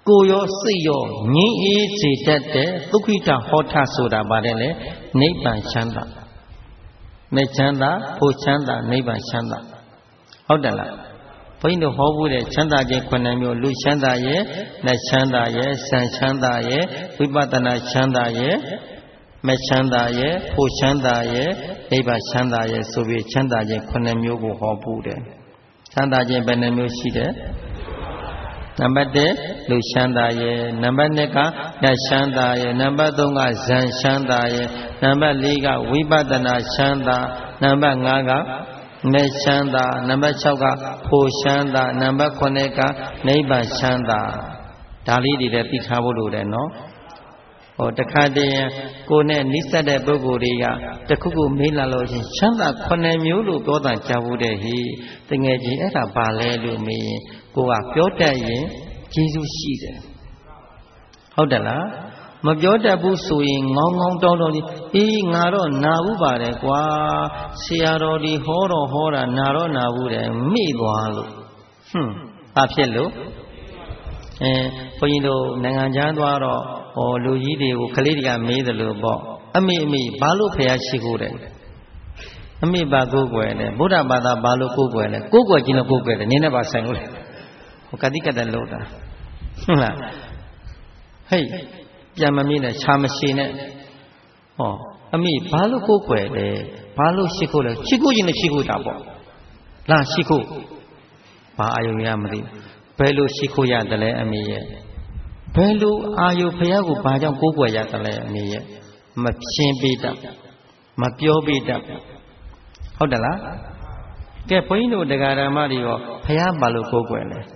ကိုရောစိတ်ရောငြိမ်းအေးစေတတ်တဲ့ဒုက္ခိတဟောထဆိုတာပါတယ်လေနိဗ္ဗာန်ချမ်းသာမဲ့ချမ်းသာဖို့ချမ်းသာနိဗ္ဗာန်ချမ်းသာဟုတ်တယ်လားဘုန်းကြီးတို့ဟောဖို့တဲ့ချမ်းသာခြင်းခုနှစ်မျိုးလူချမ်းသာရဲ့နဲ့ချမ်းသာရဲ့စံချမ်းသာရဲ့ဝိပဿနာချမ်းသာရဲ့မဲ့ချမ်းသာရဲ့ဖို့ချမ်းသာရဲ့နိဗ္ဗာန်ချမ်းသာရဲ့ဆိုပြီးချမ်းသာခြင်းခုနှစ်မျိုးကိုဟောဖို့တဲ့ချမ်းသာခြင်းဘယ်နှမျိုးရှိတယ်နံပါတ်တစ်လူချမ်းသာရဲ့နံပါတ်နှစ်ကနတ်ချမ်းသာရဲ့နံပါတ်သုံးကဇန်ချမ်းသာရဲ့နံပါတ်လေးကဝိပဿနာချမ်းသာနံပါတ်ငါးကမဲ့ချမ်းသာနံပါတ်၆ကဖို့ချမ်းသာနံပါတ်ခုနှစ်ကနိဗ္ဗာန်ချမ်းသာဒါလေးတွေလည်းသိထားဖို့လိုတယ်နော်ဟောတခါတည်းကိုယ်နဲ့နိစ္စတဲ့ပုဂ္ဂိုလ်တွေကတခုခုမေးလာလို့ချင်းချမ်းသာခုနှစ်မျိုးလို့ပြောတာကြားဖို့တဲ့ဟိတကယ်ကြီးအဲ့ဒါဘာလဲလို့မေးရင်ကိုကပြောတတ်ရင်ကျေးဇူးရှိတယ်ဟုတ်တယ်လားမပြောတတ်ဘူးဆိုရင်ငေါငေါတောင်းတောင်းကြီးအေးငါတော့နာဘူးပါတယ်ကွာဆရာတော်ဒီဟောတော်ဟောတာနာတော့နာဘူးတယ်မိသွားလို့ဟွန်းဘာဖြစ်လို့အဲဘုန်းကြီးတို့နိုင်ငံခြားသွားတော့ဟောလူကြီးတွေကိုကလေးတွေကမေးတယ်လို့ပေါ့အမိအမိဘာလို့ဖျားရှိခိုးတယ်အမိဘာကိုးကွယ်လဲဗုဒ္ဓဘာသာဘာလို့ကိုးကွယ်လဲကိုးကွယ်ခြင်းလို့ကိုးကွယ်တယ်နင်းနဲ့ပါဆိုင်လို့လေဟိုကတိကတလို့တာဟုတ်လားဟေးပြန်မမြင်နဲ့ခြာမရှိနဲ့ဟောအမိဘာလို့ကိုးကွယ်လဲဘာလို့ရှိခိုးလဲရှိခိုးခြင်းနဲ့ရှိခိုးတာပေါ့လားရှိခိုးဘာအာယုံရမသိဘယ်လိုရှိခိုးရတယ်လဲအမိရဲ့ဘယ်လိုအာယုဘုရားကိုဘာကြောင့်ကိုးကွယ်ရတယ်လဲအမိရဲ့မဖြင်းပေးတတ်မပြောပေးတတ်ဟုတ်တယ်လားကဲဘုန်းကြီးတို့တရားဓမ္မတွေရောဘုရားဘာလို့ကိုးကွယ်လဲ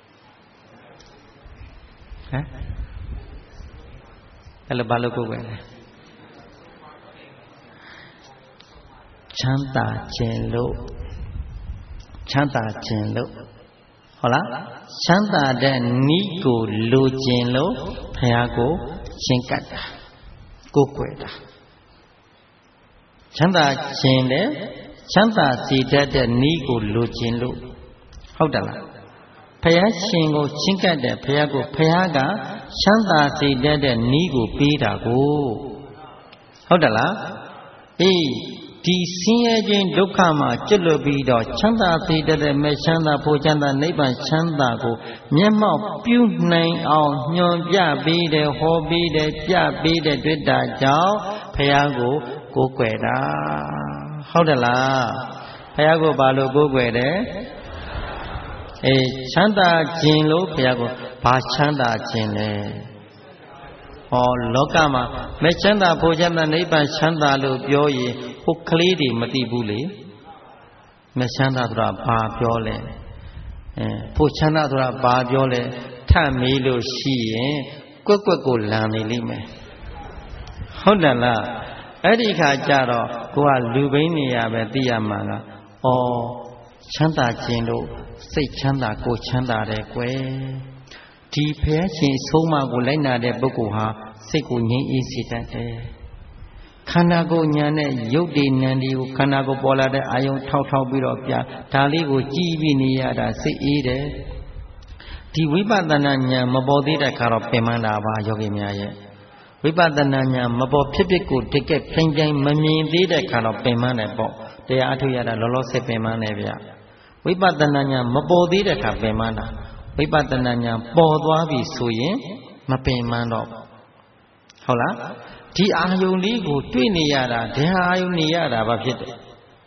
ဟမ်အဲ့လိုဘာလို့ကိုးကွယ်လဲချမ်းသာခြင်းလို့ချမ်းသာခြင်းလို့ဟုတ်လားချမ်းသာတဲ့နိကိုလိုခြင်းလို့ဘုရားကိုရှင်းကပ်တာကိုးကွယ်တာချမ်းသာခြင်းနဲ့ချမ်းသာစေတတ်တဲ့နိကိုလိုခြင်းလို့ဟုတ်တယ်လားဘုရားရှင်ကိုရှင်းကပ်တဲ့ဘုရားကိုဘုရားကချမ်းသာစေတတ်တဲ့နိကိုပေးတာကိုဟုတ်တယ်လားအေးဒီဆင်းရဲခြင်းဒုက္ခမှာကျွတ်လွတ်ပြီးတော့ချမ်းသာစေတတ်တဲ့မဲ့ချမ်းသာဖို့ချမ်းသာနိဗ္ဗာန်ချမ်းသာကိုမျက်မှောက်ပြုနိုင်အောင်ညွှန်ပြပေးတယ်ဟောပေးတယ်ပြပေးတဲ့တွေ့တာကြောင့်ဘုရားကိုကိုးကွယ်တာဟုတ်တယ်လားဘုရားကိုဘာလို့ကိုးကွယ်တယ်အေးချမ်းသာခြင်းလို့ဘုရားကိုဘာချမ်းသာခြင်းလဲဟောလောကမှာမဲ့ချမ်းသာဖို့ချမ်းသာနိဗ္ဗာန်ချမ်းသာလို့ပြောရင်ဟိုကလေးတွေမသိဘူးလေမဲ့ချမ်းသာဆိုတာဘာပြောလဲအဲဖို့ချမ်းသာဆိုတာဘာပြောလဲထပ်မေးလို့ရှိရင်ကွက်ကွက်ကိုလန်နေလိမ့်မယ်ဟုတ်တယ်လားအဲ့ဒီခါကျတော့ကိုကလူဘိန်းနေရပဲသိရမှာကဩချမ်းသာခြင်းလို့စိတ်ချမ်းသာကိုချမ်းသာတယ်ကွယ်ဒီဘုရားရှင်ဆုံးမကိုလိုက်နာတဲ့ပုဂ္ဂိုလ်ဟာစိတ်ကိုငြိမ်းအေးစေတတ်တယ်ခန္ဓာကိုယ်ညာနဲ့ရုပ်တည်နံတွေကိုခန္ဓာကိုယ်ပေါ်လာတဲ့အာယုံထောက်ထောက်ပြီးတော့ပြဒါလေးကိုကြည်ပြီးနေရတာစိတ်အေးတယ်ဒီဝိပဿနာဉာဏ်မပေါ်သေးတဲ့ခါတော့ပင်ပန်းတာပါယောဂီများရဲ့ဝိပဿနာဉာဏ်မပေါ်ဖြစ်ဖြစ်ကိုတကယ်ဖြိုင်ဖြိုင်မမြင်သေးတဲ့ခါတော့ပင်ပန်းတယ်ပေါ့တရားအထုရတာလောလောဆယ်ပင်ပန်းတယ်ဗျဝိပဿနာဉာဏ်မပေါ်သေးတဲ့ခါပင်ပန်းတာဝိပဿနာဉာဏ်ပေါ်သွားပြီဆိုရင်မပင်ပန်းတော့ဟုတ်လားဒီအာယုန်လေးကိုတွေ့နေရတာဒီအာယုန်နေရတာဘာဖြစ်တယ်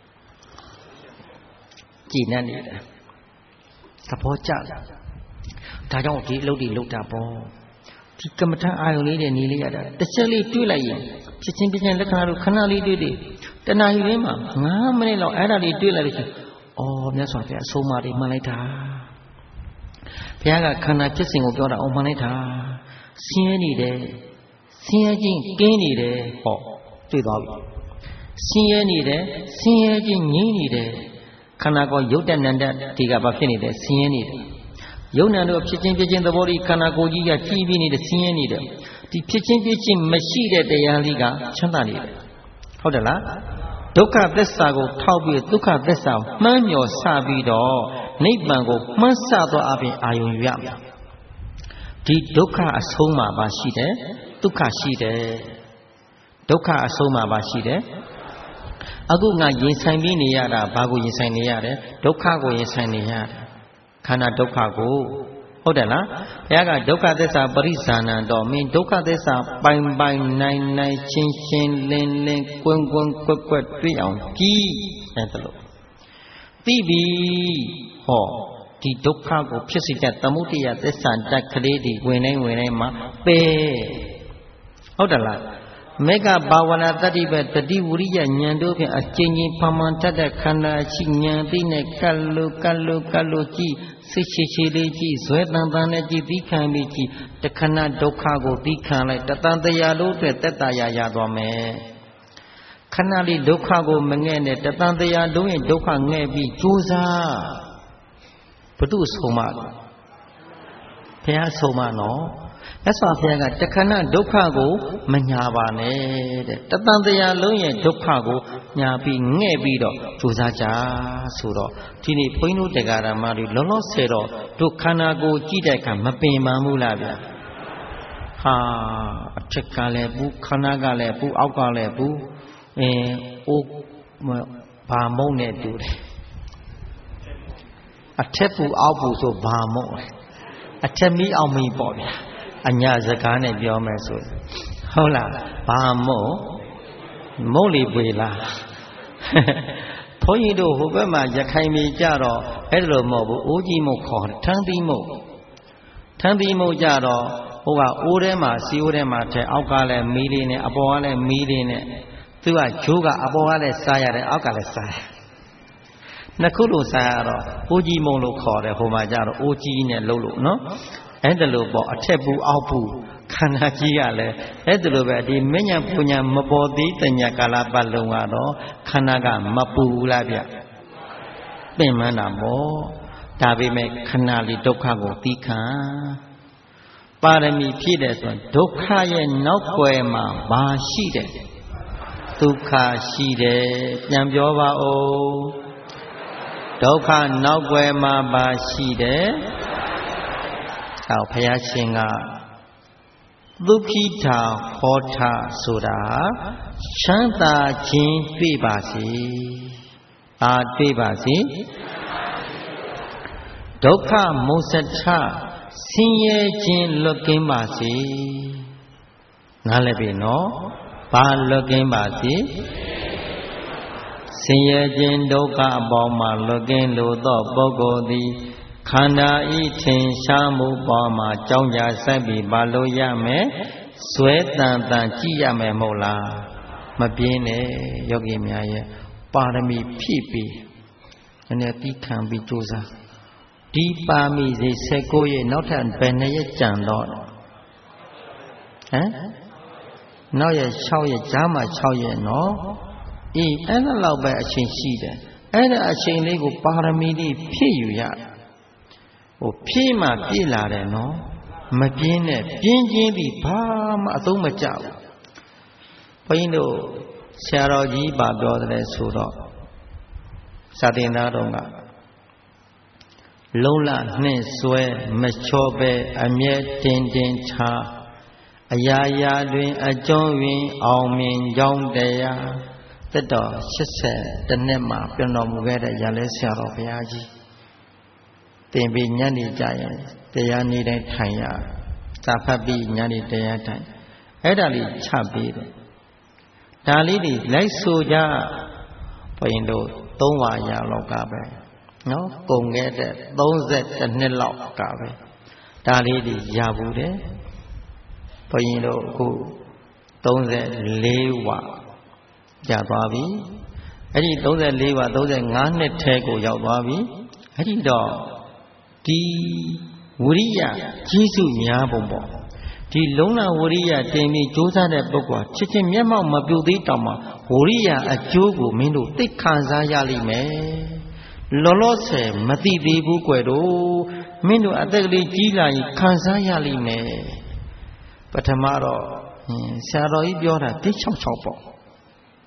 ကြည်နေနေတာသဘောကျတယ်ဒါကြောင့်ဒီအလုပ်တွေလုပ်တာပေါ့ဒီကမ္မထအာယုန်လေးတွေနေလေးရတာတစ်ချက်လေးတွေ့လိုက်ရင်ဖြစ်ချင်းဖြစ်ချင်းလက္ခဏာတို့ခဏလေးတွေ့တွေ့တဏှာယူရင်းမှာငါးမိနစ်လောက်အဲ့ဒါလေးတွေ့လိုက်လို့အော်မြတ်စွာဘုရားအဆုံးအမတွေမှန်လိုက်တာဘုရားကခန္ဓာဖြစ်စဉ်ကိုပြောတာအောင်မှန်လိုက်တာဆင်းရဲနေတယ်ဆင်းရဲခြင်းကင်းနေတယ်ဟောတွေ့သွားပြီဆင်းရဲနေတယ်ဆင်းရဲခြင်းငြိမ်းနေတယ်ခန္ဓာကိုယ်ရုပ်တဏ္ဍဒီကဘာဖြစ်နေတယ်ဆင်းရဲနေတယ်ယုံနာတို့ဖြစ်ချင်းဖြစ်ချင်းသဘောဒီခန္ဓာကိုယ်ကြီးကကြီးပြီးနေတဲ့ဆင်းရဲနေတယ်ဒီဖြစ်ချင်းဖြစ်ချင်းမရှိတဲ့တရားလေးကချမ်းသာနေတယ်ဟုတ်တယ်လားဒုက္ခသစ္စာကိုထောက်ပြီးဒုက္ခသစ္စာကိုမှန်းမျောစပြီးတော့နိဗ္ဗာန်ကိုမှန်းဆသွားအပြင်အာယုံယူရမယ်ဒီဒုက္ခအဆုံးမှာပါရှိတယ်ဒုက္ခရှိတယ်ဒုက္ခအဆုံးမှာပါရှိတယ်အခုငါရင်ဆိုင်ပြီးနေရတာဘာကိုရင်ဆိုင်နေရတယ်ဒုက္ခကိုရင်ဆိုင်နေရတယ်ခန္ဓာဒုက္ခကိုဟုတ်တယ်လားဘုရားကဒုက္ခသစ္စာပရိစ္ဆာနံတော့မင်းဒုက္ခသစ္စာပိုင်ပိုင်နိုင်နိုင်ချင်းချင်းလင်းလင်းကွန်းကွန်းကွက်ကွက်တွေ့အောင်ကြည့်အဲ့ဒါလို့သိပြီဟောဒီဒုက္ခကိုဖြစ်စေတဲ့သမုဒိယသစ္စာတက်ကလေးဒီဝင်နေဝင်နေမှာပဲဟုတ်တယ်လားမေဃဘာဝနာတတိပဲတတိဝရိယဉာဏ်တို့ဖြင့်အကျဉ်းချင်းဖမှန်တတ်တဲ့ခန္ဓာရှိဉာဏ်သိနဲ့ကတ်လို့ကတ်လို့ကတ်လို့ကြည့်စိတ်ရှိရှိလေးကြည့်ဇွဲတန်တန်နဲ့ကြည့်သီးခံပြီးကြည့်တခဏဒုက္ခကိုသီးခံလိုက်တတန်တရားလို့အတွက်တက်တာရရသွားမယ်ခဏလေးဒုက္ခကိုမငဲ့နဲ့တတန်တရားလုံးရဲ့ဒုက္ခငဲ့ပြီးကြိုးစားဘုသူဆုံးမဘုရားဆုံးမနော်လက်စွာဘုရားကတခဏဒုက္ခကိုမညာပါနဲ့တဲ့တတန်တရားလုံးရဲ့ဒုက္ခကိုညာပြီးငဲ့ပြီးတော့ကြိုးစားကြဆိုတော့ဒီနေ့ဘုန်းကြီးတို့တရားဓမ္မတွေလောလောဆယ်တော့ဒုခန္ဓာကိုကြည့်တဲ့အခါမပင်ပန်းဘူးလားဗျာဟာအထက်ကလည်းဘူးခန္ဓာကလည်းဘူးအောက်ကလည်းဘူးအင်းအိုးဘာမုံနဲ့တူတယ်အထက်ပူအောက်ပူဆိုဘာမုံအထက်မီးအောင်မီးပေါ့ဗျာအညာစကားနဲ့ပြောမယ်ဆိုဟုတ်လားဘာမို့မုတ်လီပွေလားဘုန်းကြီးတို့ဟိုဘက်မှာရခိုင်ပြည်ကြတော့အဲ့လိုမဟုတ်ဘူးအိုးကြီးမို့ခေါ်တယ်ထန်းသီးမို့ထန်းသီးမို့ကြတော့ဟိုကအိုးထဲမှာစီအိုးထဲမှာထဲအောက်ကလည်းမီးလေးနဲ့အပေါ်ကလည်းမီးလေးနဲ့သူကဂျိုးကအပေါ်ကလည်းစားရတယ်အောက်ကလည်းစားရတယ်နှစ်ခုလို့စားရတော့အိုးကြီးမုံလို့ခေါ်တယ်ဟိုမှာကြတော့အိုးကြီးနဲ့လှုပ်လို့နော်အဲ့ဒါလို့ပေါ့အထက်ပူအောက်ပူခန္ဓာကြီးကလည်းအဲ့ဒါလို့ပဲဒီမဉ္ဇဉ်ပူညာမပေါ်သေးတညာကာလပတ်လုံးကတော့ခန္ဓာကမပူဘူးလားဗျပင်မနာပေါ့ဒါပေမဲ့ခဏလေးဒုက္ခကိုသိခံပါရမီဖြည့်တယ်ဆိုဒုက္ခရဲ့နောက်ွယ်မှာဘာရှိတယ်ဒုက္ခရှိတယ်ပြန်ပြောပါဦးဒုက္ခနောက်ွယ်မှာဘာရှိတယ်ဘုရားရှင်ကဒုက္ခိတာဟောထဆိုတာချမ်းသာခြင်းတွေ့ပါစေအာတွေ့ပါစေဒုက္ခမုစထဆင်းရဲခြင်းလွတ်ကင်းပါစေနားလည်ပြီနော်ဘာလွတ်ကင်းပါစေဆင်းရဲခြင်းဒုက္ခအပေါင်းမှာလွတ်ကင်းလိုသောပုဂ္ဂိုလ်သည်ခန္ဓာဤထင်ရှားမှုပေါ်မှာကြောင်းကြဆက်ပြီးပါလို့ရမယ်ဇွဲတန်တန်ကြည့်ရမယ်မဟုတ်လားမပြင်းနဲ့ယောဂီများရဲ့ပါရမီဖြည့်ပြီးနည်းနည်းပြီးခံပြီးကြိုးစားဒီပါမီစိတ်၁၉ရဲ့နောက်ထပ်ဘယ်နှစ်ရက်ကြံတော့ဟမ်နောက်ရက်၆ရက်ကြားမှာ၆ရက်နော်အေးအဲ့ဒါလောက်ပဲအချိန်ရှိတယ်အဲ့ဒါအချိန်လေးကိုပါရမီလေးဖြည့်ယူရဟိုဖြည့်မှပြည့်လာတယ်နော်မပြင်းနဲ့ပြင်းချင်းပြီးဘာမှအသုံးမကျဘူးဘုန်းကြီးတို့ဆရာတော်ကြီးပါပြောတယ်ဆိုတော့စာသင်သားတော်ကလုံးလနှင့်ဆွဲမချောပဲအမြဲတင်တင်ချအရာရာတွင်အကျုံးတွင်အောင်မြင်ကြောင်းတရားတက်တော်၈၀တနှစ်မှာပြန်တော်မူခဲ့တဲ့ရလဲဆရာတော်ဘုရားကြီးတင်ပြီးညနေကြရင်တရားနေ့တိုင်းထိုင်ရစာဖတ်ပြီးညနေတရားထိုင်အဲ့ဒါလေးချပေးတယ်ဒါလေးတွေလိုက်ဆိုကြဘုရင်တို့သုံးဝါရလောက်ကပဲနော်ကုန်ခဲ့တဲ့၃၁နှစ်လောက်ကပဲဒါလေးတွေရဘူးတယ်ဘုရင်တို့အခု၃၄ဝါရသွားပြီအဲ့ဒီ၃၄ဝါ၃၅နှစ်ထဲကိုရောက်သွားပြီအဲ့ဒီတော့ဒီဝိရိယကြီးစုများပုံပေါ့ဒီလုံးလဝိရိယတင်ပြီးကြိုးစားတဲ့ပုဂ္ဂိုလ်ချစ်ချင်းမျက်မှောက်မပြုတ်သေးတောင်မှဝိရိယအကျိုးကိုမင်းတို့သိခံစားရလိမ့်မယ်လောလောဆယ်မသိသေးဘူးကွယ်တို့မင်းတို့အသက်ကလေးကြီးလာရင်ခံစားရလိမ့်မယ်ပထမတော့ဆရာတော်ကြီးပြောတာတိ၆၆ပေါ့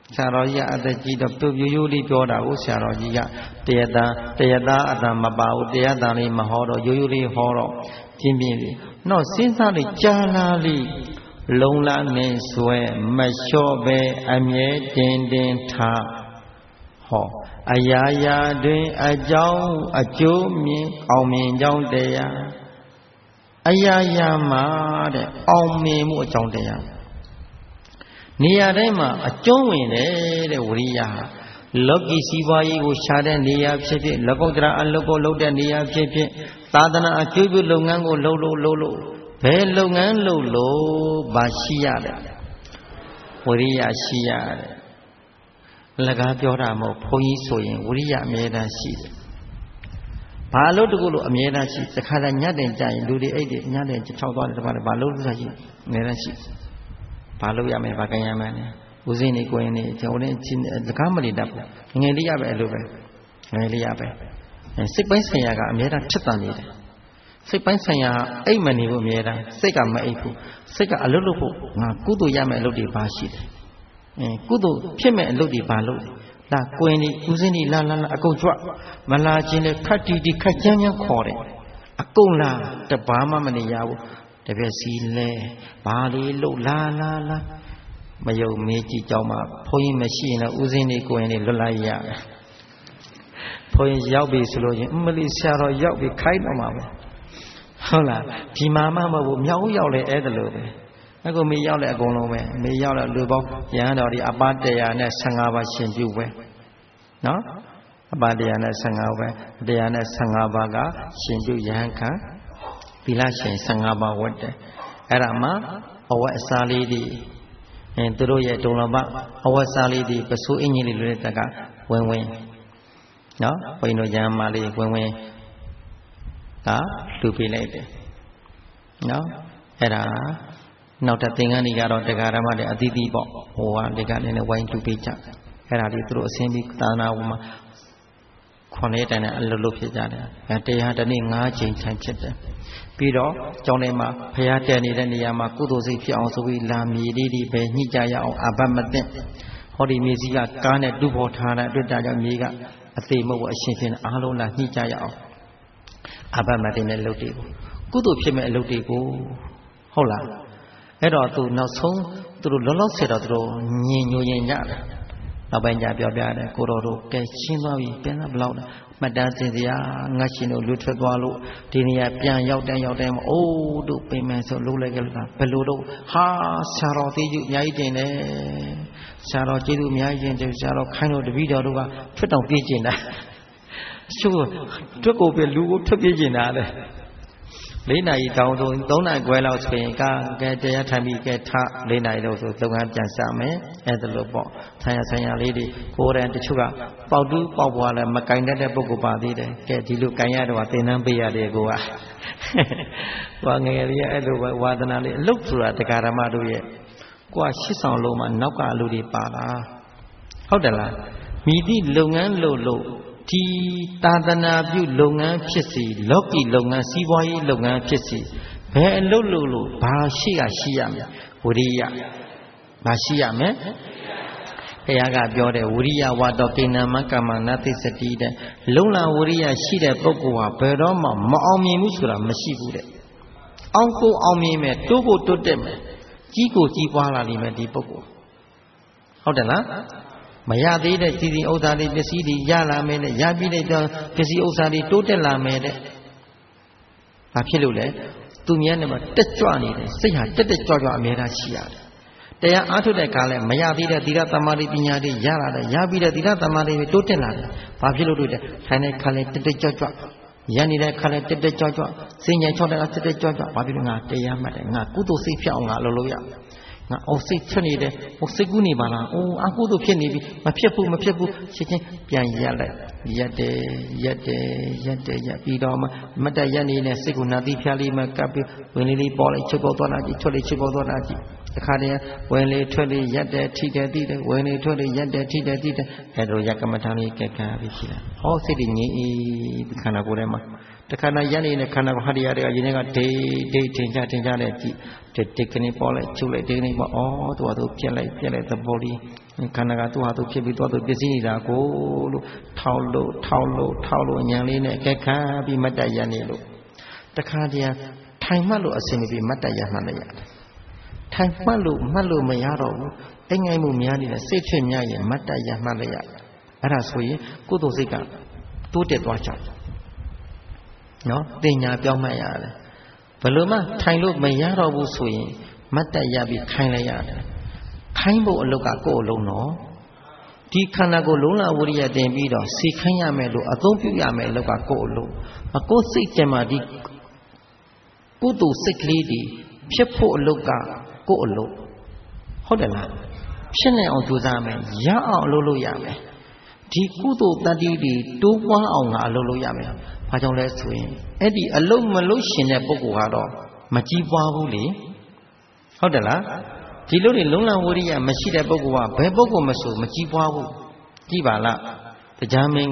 ဆရာတော်ကြီးကအသက်ကြီးတော့ပြုတ်ရိုးရိုးလေးပြောတာကိုဆရာတော်ကြီးကတရားသားတရားသားအတန်မပါဘူးတရားသားလေးမဟောတော့ရိုးရိုးလေးဟောတော့ပြင်းပြင်းလေးတော့စဉ်းစားလေးကြာလာလေးလုံလာနေဆွဲမလျှော့ပဲအမြဲတင်တင်ထားဟောအရာရာတွင်အကြောင်းအကျိုးမြင်အောင်မြင်ကြောင်းတရားအရာရာမှာတဲ့အောင်မြင်မှုအကြောင်းတရားနေရာတိုင်းမှာအကျုံးဝင်တယ်တဲ့ဝိရိယလောကီစီးပွားရေးကိုရှာတဲ့နေရာဖြစ်ဖြစ်လောကုတ္တရာအလုပ်ကိုလုပ်တဲ့နေရာဖြစ်ဖြစ်သာသနာအကျိုးပြုလုပ်ငန်းကိုလုပ်လို့လုပ်လို့ဘယ်လုပ်ငန်းလုပ်လို့ဘာရှိရတယ်ဝိရိယရှိရတယ်လကားပြောတာမဟုတ်ဘုန်းကြီးဆိုရင်ဝိရိယအမြဲတမ်းရှိတယ်ဘာလို့တကူလို့အမြဲတမ်းရှိတခါတည်းညတ်တင်ကြရင်လူတွေအိတ်တွေညတ်တင်ချောက်သွားတယ်တပါးဘာလို့လို့ဆိုရှိအမြဲတမ်းရှိဘာလို့ရမယ်ဘာကြံရမယ်ဦးစင်းနေကိုရင်နေကျွန်တော်လည်းချင်းလကားမနေတတ်ဘူးငယ်လေးရပဲအဲ့လိုပဲငယ်လေးရပဲစိတ်ပိုင်းဆိုင်ရာကအမြဲတမ်းထက်သန်နေတယ်စိတ်ပိုင်းဆိုင်ရာအိတ်မနေဘူးအမြဲတမ်းစိတ်ကမအိတ်ဘူးစိတ်ကအလုပ်လုပ်ဖို့ငါကုသိုလ်ရမယ်အလုပ်တွေဘာရှိတယ်အဲကုသိုလ်ဖြစ်မဲ့အလုပ်တွေဘာလုပ်လဲလာကိုရင်နေဦးစင်းနေလာလာလာအကုန်ကြွမလာခြင်းလေခတ်တီတီခတ်ကြမ်းကြမ်းခေါ်တယ်အကုန်လာတဘာမှမနေရဘူးတပြက်စီလဲဘာလေးလို့လာလာလာမယုံမေးကြည့်ကြောင်းမှာဘုန်းကြီးမရှိရင်တော့ဦးစင်းနေကိုရင်နေလွတ်လိုက်ရတယ်ဘုန်းကြီးရောက်ပြီဆိုလို့ရင်အမလီဆရာတော်ရောက်ပြီခိုင်းတော့မှာပဲဟုတ်လားဒီမှာမှမဟုတ်ဘူးမြောက်ရောက်လဲအဲ့ဒါလိုပဲအခုမေရောက်လဲအကုန်လုံးပဲမေရောက်လဲလူပေါင်းရဟန်းတော်ဒီအပါတရားနဲ့ဆယ်ငါးပါးရှင်ပြုပဲနော်အပါတရားနဲ့ဆယ်ငါးပါးတရားနဲ့ဆယ်ငါးပါးကရှင်ပြုရဟန်းခံသီလရှင်ဆယ်ငါးပါးဝတ်တယ်အဲ့ဒါမှအဝတ်အစားလေးတွေအဲသူတို့ရဲ့ဒုံလဘအဝတ်စားလေးတွေပစိုးအင်ကြီးလေးလိုတဲ့တက်ကဝင်ဝင်နော်ဘုန်းကြီးတို့ရဟန်းမလေးဝင်ဝင်ကလူပေးလိုက်တယ်နော်အဲ့ဒါနောက်တဲ့သင်္ကန်းတွေကတော့တရားဓမ္မတွေအသီးသီးပေါ့ဟိုကဒီကလည်းလည်းဝိုင်းလူပေးကြအဲ့ဒါတွေသူတို့အစင်းပြီးသာနာဝမှာခွန်လေးတိုင်နဲ့အလုပ်လုပ်ဖြစ်ကြတယ်အဲတရားတစ်နေ့၅ချိန်ထိုင်ဖြစ်တယ်ပြီးတော့ကျောင်းထဲမှာဖျားတဲနေတဲ့နေရာမှာကုသိုလ်စိတ်ဖြစ်အောင်ဆိုပြီးလာမြေလေးတွေပဲညှိကြရအောင်အဘတ်မသိဟောဒီမြေကြီးကကားနဲ့တူဖို့ထားတဲ့အတွက်ကြောင့်မြေကအသေးမဟုတ်အရှင်ရှင်အားလုံးလာညှိကြရအောင်အဘတ်မသိတဲ့လုပ်တွေကိုကုသိုလ်ဖြစ်မဲ့အလုပ်တွေကိုဟုတ်လားအဲ့တော့သူနောက်ဆုံးသူတို့လောလောဆယ်တော့သူတို့ညင်ညိုရင်ကြတယ်နောက်ပိုင်းကျပြောပြတယ်ကိုတော်တို့ကဲရှင်းသွားပြီပြန်လာဘလောက်လဲမှတ်တမ်းစင်စရာငတ်ရှင်တို့လွတ်ထွက်သွားလို့ဒီနေရာပြန်ရောက်တဲ့ရောက်တဲ့မှာအိုးတို့ပြင်မယ်ဆိုလို့လိုက်ကြလားဘယ်လိုတော့ဟာဆရာတော်သေးကြီးအများကြီးတင်တယ်ဆရာတော်ကျေးဇူးအများကြီးတင်တယ်ဆရာတော်ခိုင်းလို့တပည့်တော်တို့ကထွက်တောင်ပြေးကျင်တာရှုပ်တွက်ကိုပဲလူကိုထွက်ပြေးကျင်တာလေလေးနာရီတောင်းဆိုသုံးနာရီခွဲလောက်ဆိုရင်ကကဲတရားထိုင်ပြီးကဲထလေးနာရီလို့ဆိုသုံးခန်းပြန်စမယ်အဲ့ဒါလို့ပေါ့ဆိုင်ရဆိုင်ရလေးတွေကိုယ်တိုင်တချို့ကပေါက်တူးပေါက်ပွားလဲမကင်တတ်တဲ့ပုဂ္ဂိုလ်ပါသေးတယ်ကဲဒီလိုကင်ရတော့သင်္นานပေးရတယ်ကိုကဟောငယ်ငယ်လေးအဲ့လိုပဲဝါသနာလေးအလုတ်ဆိုတာတရားဓမ္မတို့ရဲ့ကိုကရှစ်ဆောင်လုံးမှာနောက်ကအလူတွေပါလာဟုတ်တယ်လားမိသည့်လုပ်ငန်းလုပ်လို့ဒီသာသနာပြုလုပ်ငန်းဖြစ်စီလောကီလုပ်ငန်းစီးပွားရေးလုပ်ငန်းဖြစ်စီဘယ်အလုပ်လုပ်လို့ဘာရှိရရှိရမယ်ဝိရိယဘာရှိရမယ်ဘုရားကပြောတယ်ဝိရိယဝါတော်ကိဏမကမ္မနာသိစတိတဲ့လုံလဝိရိယရှိတဲ့ပုဂ္ဂိုလ်ဟာဘယ်တော့မှမအောင်မြင်ဘူးဆိုတာမရှိဘူးတဲ့အောင်ကိုအောင်မြင်မယ်တိုးကိုတိုးတက်မယ်ကြီးကိုကြီးပွားလာလိမ့်မယ်ဒီပုဂ္ဂိုလ်ဟုတ်တယ်လားမရသေးတဲ့စီစီဥစ္စာတွေပစ္စည်းတွေရလာမယ်တဲ့ရပြီးတဲ့ပစ္စည်းဥစ္စာတွေတိုးတက်လာမယ်တဲ့ဘာဖြစ်လို့လဲသူများနဲ့မှတက်ကြွနေတယ်စိတ်ဟာတက်တက်ကြွကြွအမြဲတမ်းရှိရတယ်တရားအားထုတ်တဲ့အခါလဲမရသေးတဲ့သီလသမာဓိပညာတွေရလာတယ်ရပြီးတဲ့သီလသမာဓိတွေတိုးတက်လာတယ်ဘာဖြစ်လို့တိုးတက်ထိုင်တဲ့ခါလဲတက်တက်ကြွကြွရနေတဲ့ခါလဲတက်တက်ကြွကြွစင်ញံချောက်တဲ့ကတက်တက်ကြွကြွဘာဖြစ်လို့ငါတရားမှတ်တယ်ငါကုသိုလ်စိတ်ဖြစ်အောင်ငါလုပ်လို့ရငါအော်စိတ်ထွက်နေတယ်ဟိုစိတ်ကူးနေပါလားအိုးအကုသို့ဖြစ်နေပြီမဖြစ်ဘူးမဖြစ်ဘူးချက်ချင်းပြန်ရက်လိုက်ရက်တယ်ရက်တယ်ရက်တယ်ရက်ပြီးတော့မှမတ်တရက်နေတဲ့စိတ်ကိုနာတိဖျားလေးမှကပ်ပြီးဝင်လေးလေးပေါ်လိုက်ချုပ်ပေါ်သွားတာကြည့်ထွက်လေးချုပ်ပေါ်သွားတာကြည့်တခါတည်းဝင်လေးထွက်လေးရက်တယ်ထိတယ်တိတယ်ဝင်လေးထွက်လေးရက်တယ်ထိတယ်တိတယ်အဲဒါရကမ္မထာလေးကဲကံပြီးရှိတာဟောစိတ်တွေငြိမ်အေးခန္ဓာကိုယ်ထဲမှာတခါနာရန်နေတဲ့ခန္ဓာကိုဟာရရတွေကယင်းကဒိဒိထင်ကြထင်ကြတဲ့ဒီဒီကနေပေါ်လိုက်ချုပ်လိုက်ဒီကနေပေါ်ဩသူဟာသူပြက်လိုက်ပြက်လိုက်သဘောလေးခန္ဓာကသူဟာသူဖြစ်ပြီးသွားသူပစ္စည်းနေတာကိုလို့ထောက်လို့ထောက်လို့ထောက်လို့ဉာဏ်လေးနဲ့ကဲခါပြီးမတ်တရနေလို့တခါတည်းထိုင်မှတ်လို့အစင်ပြီးမတ်တရမှတ်လိုက်ရတယ်ထိုင်မှတ်လို့မှတ်လို့မရတော့ဘူးအိမ်ငိုင်းမှုများနေတဲ့စိတ်ဖြစ်များရင်မတ်တရမှတ်လိုက်ရအဲ့ဒါဆိုရင်ကုသိုလ်စိတ်ကတိုးတက်သွားကြတယ်နော်တင်ညာပြောင်းမှတ်ရတယ်ဘယ်လိုမှထိုင်လို့မရတော့ဘူးဆိုရင်မတ်တရပြီးခိုင်းလိုက်ရတယ်ခိုင်းဖို့အလုပ်ကကိုယ့်အလုံးနော်ဒီခန္ဓာကိုလုံးလာဝိရိယတင်ပြီးတော့စီခိုင်းရမယ်လို့အသုံးပြုရမယ်အလုပ်ကကိုယ့်အလုံးအကိုယ်စိတ်ကြမှာဒီကုသိုလ်စိတ်ကလေးတွေဖြစ်ဖို့အလုပ်ကကိုယ့်အလုံးဟုတ်တယ်လားဖြစ်နေအောင်ကြိုးစားမယ်ရအောင်အလုပ်လုပ်ရမယ်ဒီကုသိုလ်တတ္တိတွေတိုးပွားအောင်ငါအလုပ်လုပ်ရမယ်ဘာကြောင့်လဲဆိုရင်အဲ့ဒီအလုံးမလို့ရှင်တဲ့ပုဂ္ဂိုလ်ကတော့မကြီးပွားဘူးလေဟုတ်တယ်လားဒီလိုတွေလုံးလံဝိရိယမရှိတဲ့ပုဂ္ဂိုလ်ကဘယ်ပုဂ္ဂိုလ်မဆိုမကြီးပွားဘူးကြည့်ပါလားတရားမင်း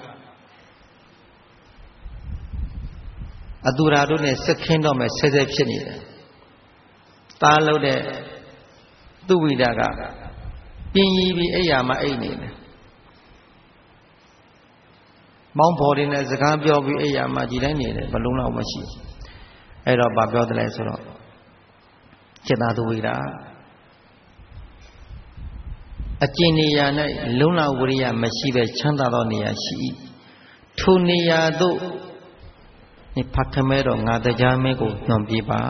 ကအတူရာတို့နဲ့စက်ခင်းတော့မဲ့ဆဲဆဲဖြစ်နေတယ်တားလို့တဲ့သူဝိဒကပြင်းကြီးပြီးအဲ့ရမှာအိတ်နေတယ်မောင်းဖော်တွေနဲ့စကားပြောပြီးအဲ့ရမှာကြည်တိုင်းနေတယ်ဘလုံးတော့မရှိအဲ့တော့ဘာပြောတယ်လဲဆိုတော့จิตသူဝိဒအကျဉ်နေရာ၌လုံလဝိရိယမရှိပဲချမ်းသာသောနေရာရှိထိုနေရာသို့ဒီဖတ်ခမဲတော်ငါတရားမင်းကိုညွှန်ပြပါ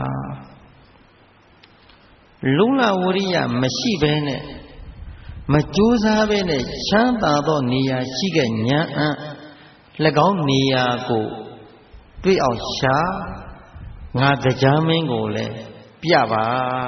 လုံလဝိရိယမရှိပဲနဲ့မကြိုးစားပဲနဲ့ချမ်းသာသောနေရာရှိခဲ့ဉာဏ်အံ့၎င်းနေရာကိုတွေ့အောင်ရှာငါတရားမင်းကိုလည်းပြပါ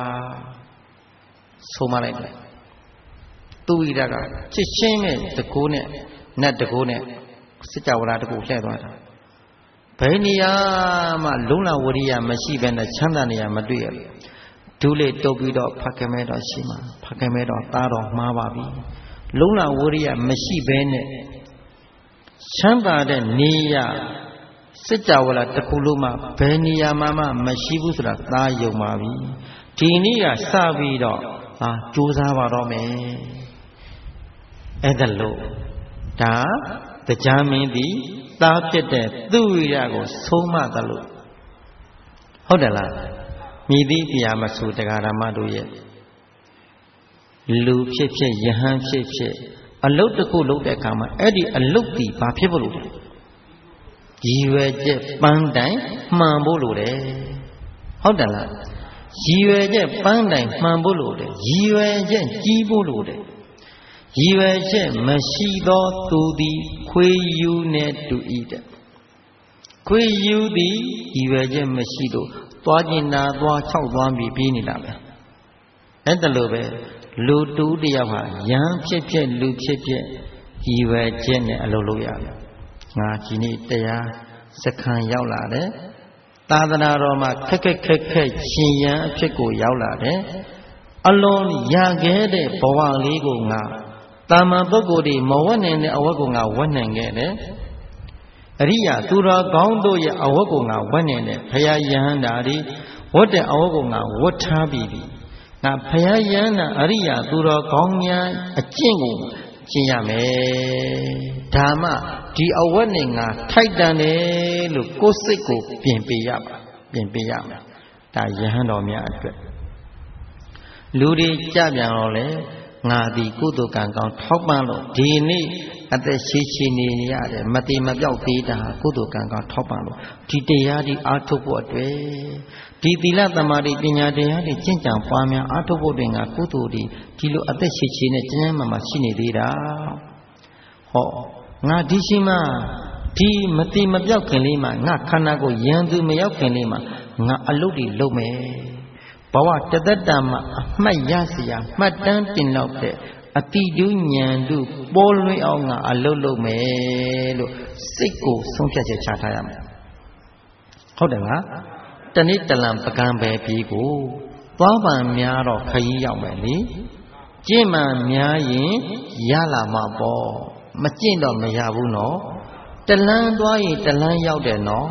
ဆိုမှလိုက်တယ်သူဝိဒကချစ်ချင်းနဲ့တကိုးနဲ့နတ်တကိုးနဲ့စကြဝဠာတကိုးလှည့်သွားတာဘယ်နေရာမှလုံလဝရိယမရှိဘဲနဲ့ချမ်းသာနေရာမတွေ့ရဘူးဒုလေတုပ်ပြီးတော့ဖခင်မဲတော်ရှိမှာဖခင်မဲတော်သားတော်မှားပါပြီလုံလဝရိယမရှိဘဲနဲ့ချမ်းသာတဲ့နေရာစကြဝဠာတခုလုံးမှာဘယ်နေရာမှမရှိဘူးဆိုတာသားယုံပါပြီဒီနေ့ကစပြီးတော့အာကြိုးစားပါတော့မယ်အဲ့ဒါလို့ဒါတရားမင်းသည်သားဖြစ်တဲ့သူဝိရကိုဆုံးမသလို့ဟုတ်တယ်လားမြည်သည့်တရားမဆိုတရားဓမ္မတို့ရဲ့လူဖြစ်ဖြစ်ယဟန်ဖြစ်ဖြစ်အလုတ်တစ်ခုလုပ်တဲ့အခါမှာအဲ့ဒီအလုတ်ဒီဘာဖြစ်ဖို့လို့လဲရည်ရွယ်ချက်ပန်းတိုင်မှန်ဖို့လို့တယ်ဟုတ်တယ်လားရည်ရွယ်ချက်ပန်းတိုင်မှန်ဖို့လို့တယ်ရည်ရွယ်ချက်ကြီးဖို့လို့တယ်ရည်ရွယ်ချက်မရှိသောသူသည်ခွေယူနဲ့တူ၏တဲ့ခွေယူသည်ရည်ရွယ်ချက်မရှိလို့သွားကျင်နာသွား၆သွားပြီးပြေးနေတာပဲအဲ့ဒါလိုပဲလူတူတယောက်ဟာယံဖြစ်ဖြစ်လူဖြစ်ဖြစ်ရည်ရွယ်ချက်နဲ့အလုပ်လုပ်ရမယ်ငါဒီနေ့တရားစခန်းရောက်လာတယ်သာသနာတော်မှာခက်ခက်ခက်ခက်ရှင်ယံအဖြစ်ကိုရောက်လာတယ်အလုံးရခဲ့တဲ့ဘဝလေးကိုငါတာမန်ပုဂ္ဂိုလ်တွေမဝတ်နိုင်တဲ့အဝတ်ကိုငါဝတ်နိုင်ခဲ့တယ်အရိယာသူတော်ကောင်းတို့ရဲ့အဝတ်ကိုငါဝတ်နိုင်တယ်ဘုရားယဟန္တာတွေဝတ်တဲ့အဝတ်ကိုငါဝတ်ထားပြီးပြီငါဘုရားယဟန္တာအရိယာသူတော်ကောင်းများအကျင့်ကိုကျင့်ရမယ်ဒါမှဒီအဝတ်နဲ့ငါထိုက်တန်တယ်လို့ကိုယ်စိတ်ကိုပြင်ပေးရပါပြင်ပေးရမှာဒါယဟန်တော်များအတွက်လူတွေကြပြန်တော့လေငါဒီကုသိုလ်ကံကောင်းထောက်ပံ့လို့ဒီနေ့အသက်ရှိရှိနေရတယ်မတိမပြောက်သေးတာကုသိုလ်ကံကောင်းထောက်ပံ့လို့ဒီတရားဒီအားထုတ်ဖို့အတွက်ဒီသီလသမာဓိပညာတရားတွေကျင့်ကြံပွားများအားထုတ်ဖို့တွင်ငါကုသိုလ်ဒီဒီလိုအသက်ရှိရှိနဲ့ကျမ်းကျမ်းမာမာရှိနေသေးတာဟောငါဒီရှိမှဒီမတိမပြောက်ခင်လေးမှာငါခန္ဓာကိုရန်သူမရောက်ခင်လေးမှာငါအလုပ်တွေလုပ်မယ်ဘဝတသက်တာမှာအမှတ်ရစရာမှတ်တမ်းတင်လောက်တဲ့အတိတုဉာဏ်တို့ပေါ်လွင်အောင်ငါအလုပ်လုပ်မယ်လို့စိတ်ကိုဆုံးဖြတ်ချက်ချထားရမယ်ဟုတ်တယ်လားတနေ့တလံပကံပဲပြီးကိုသွားပံများတော့ခရီးရောက်မယ်လေကျင့်မှန်များရင်ရလာမှာပေါ့မကျင့်တော့မရဘူးနော်တလန်းသွားရင်တလန်းရောက်တယ်နော်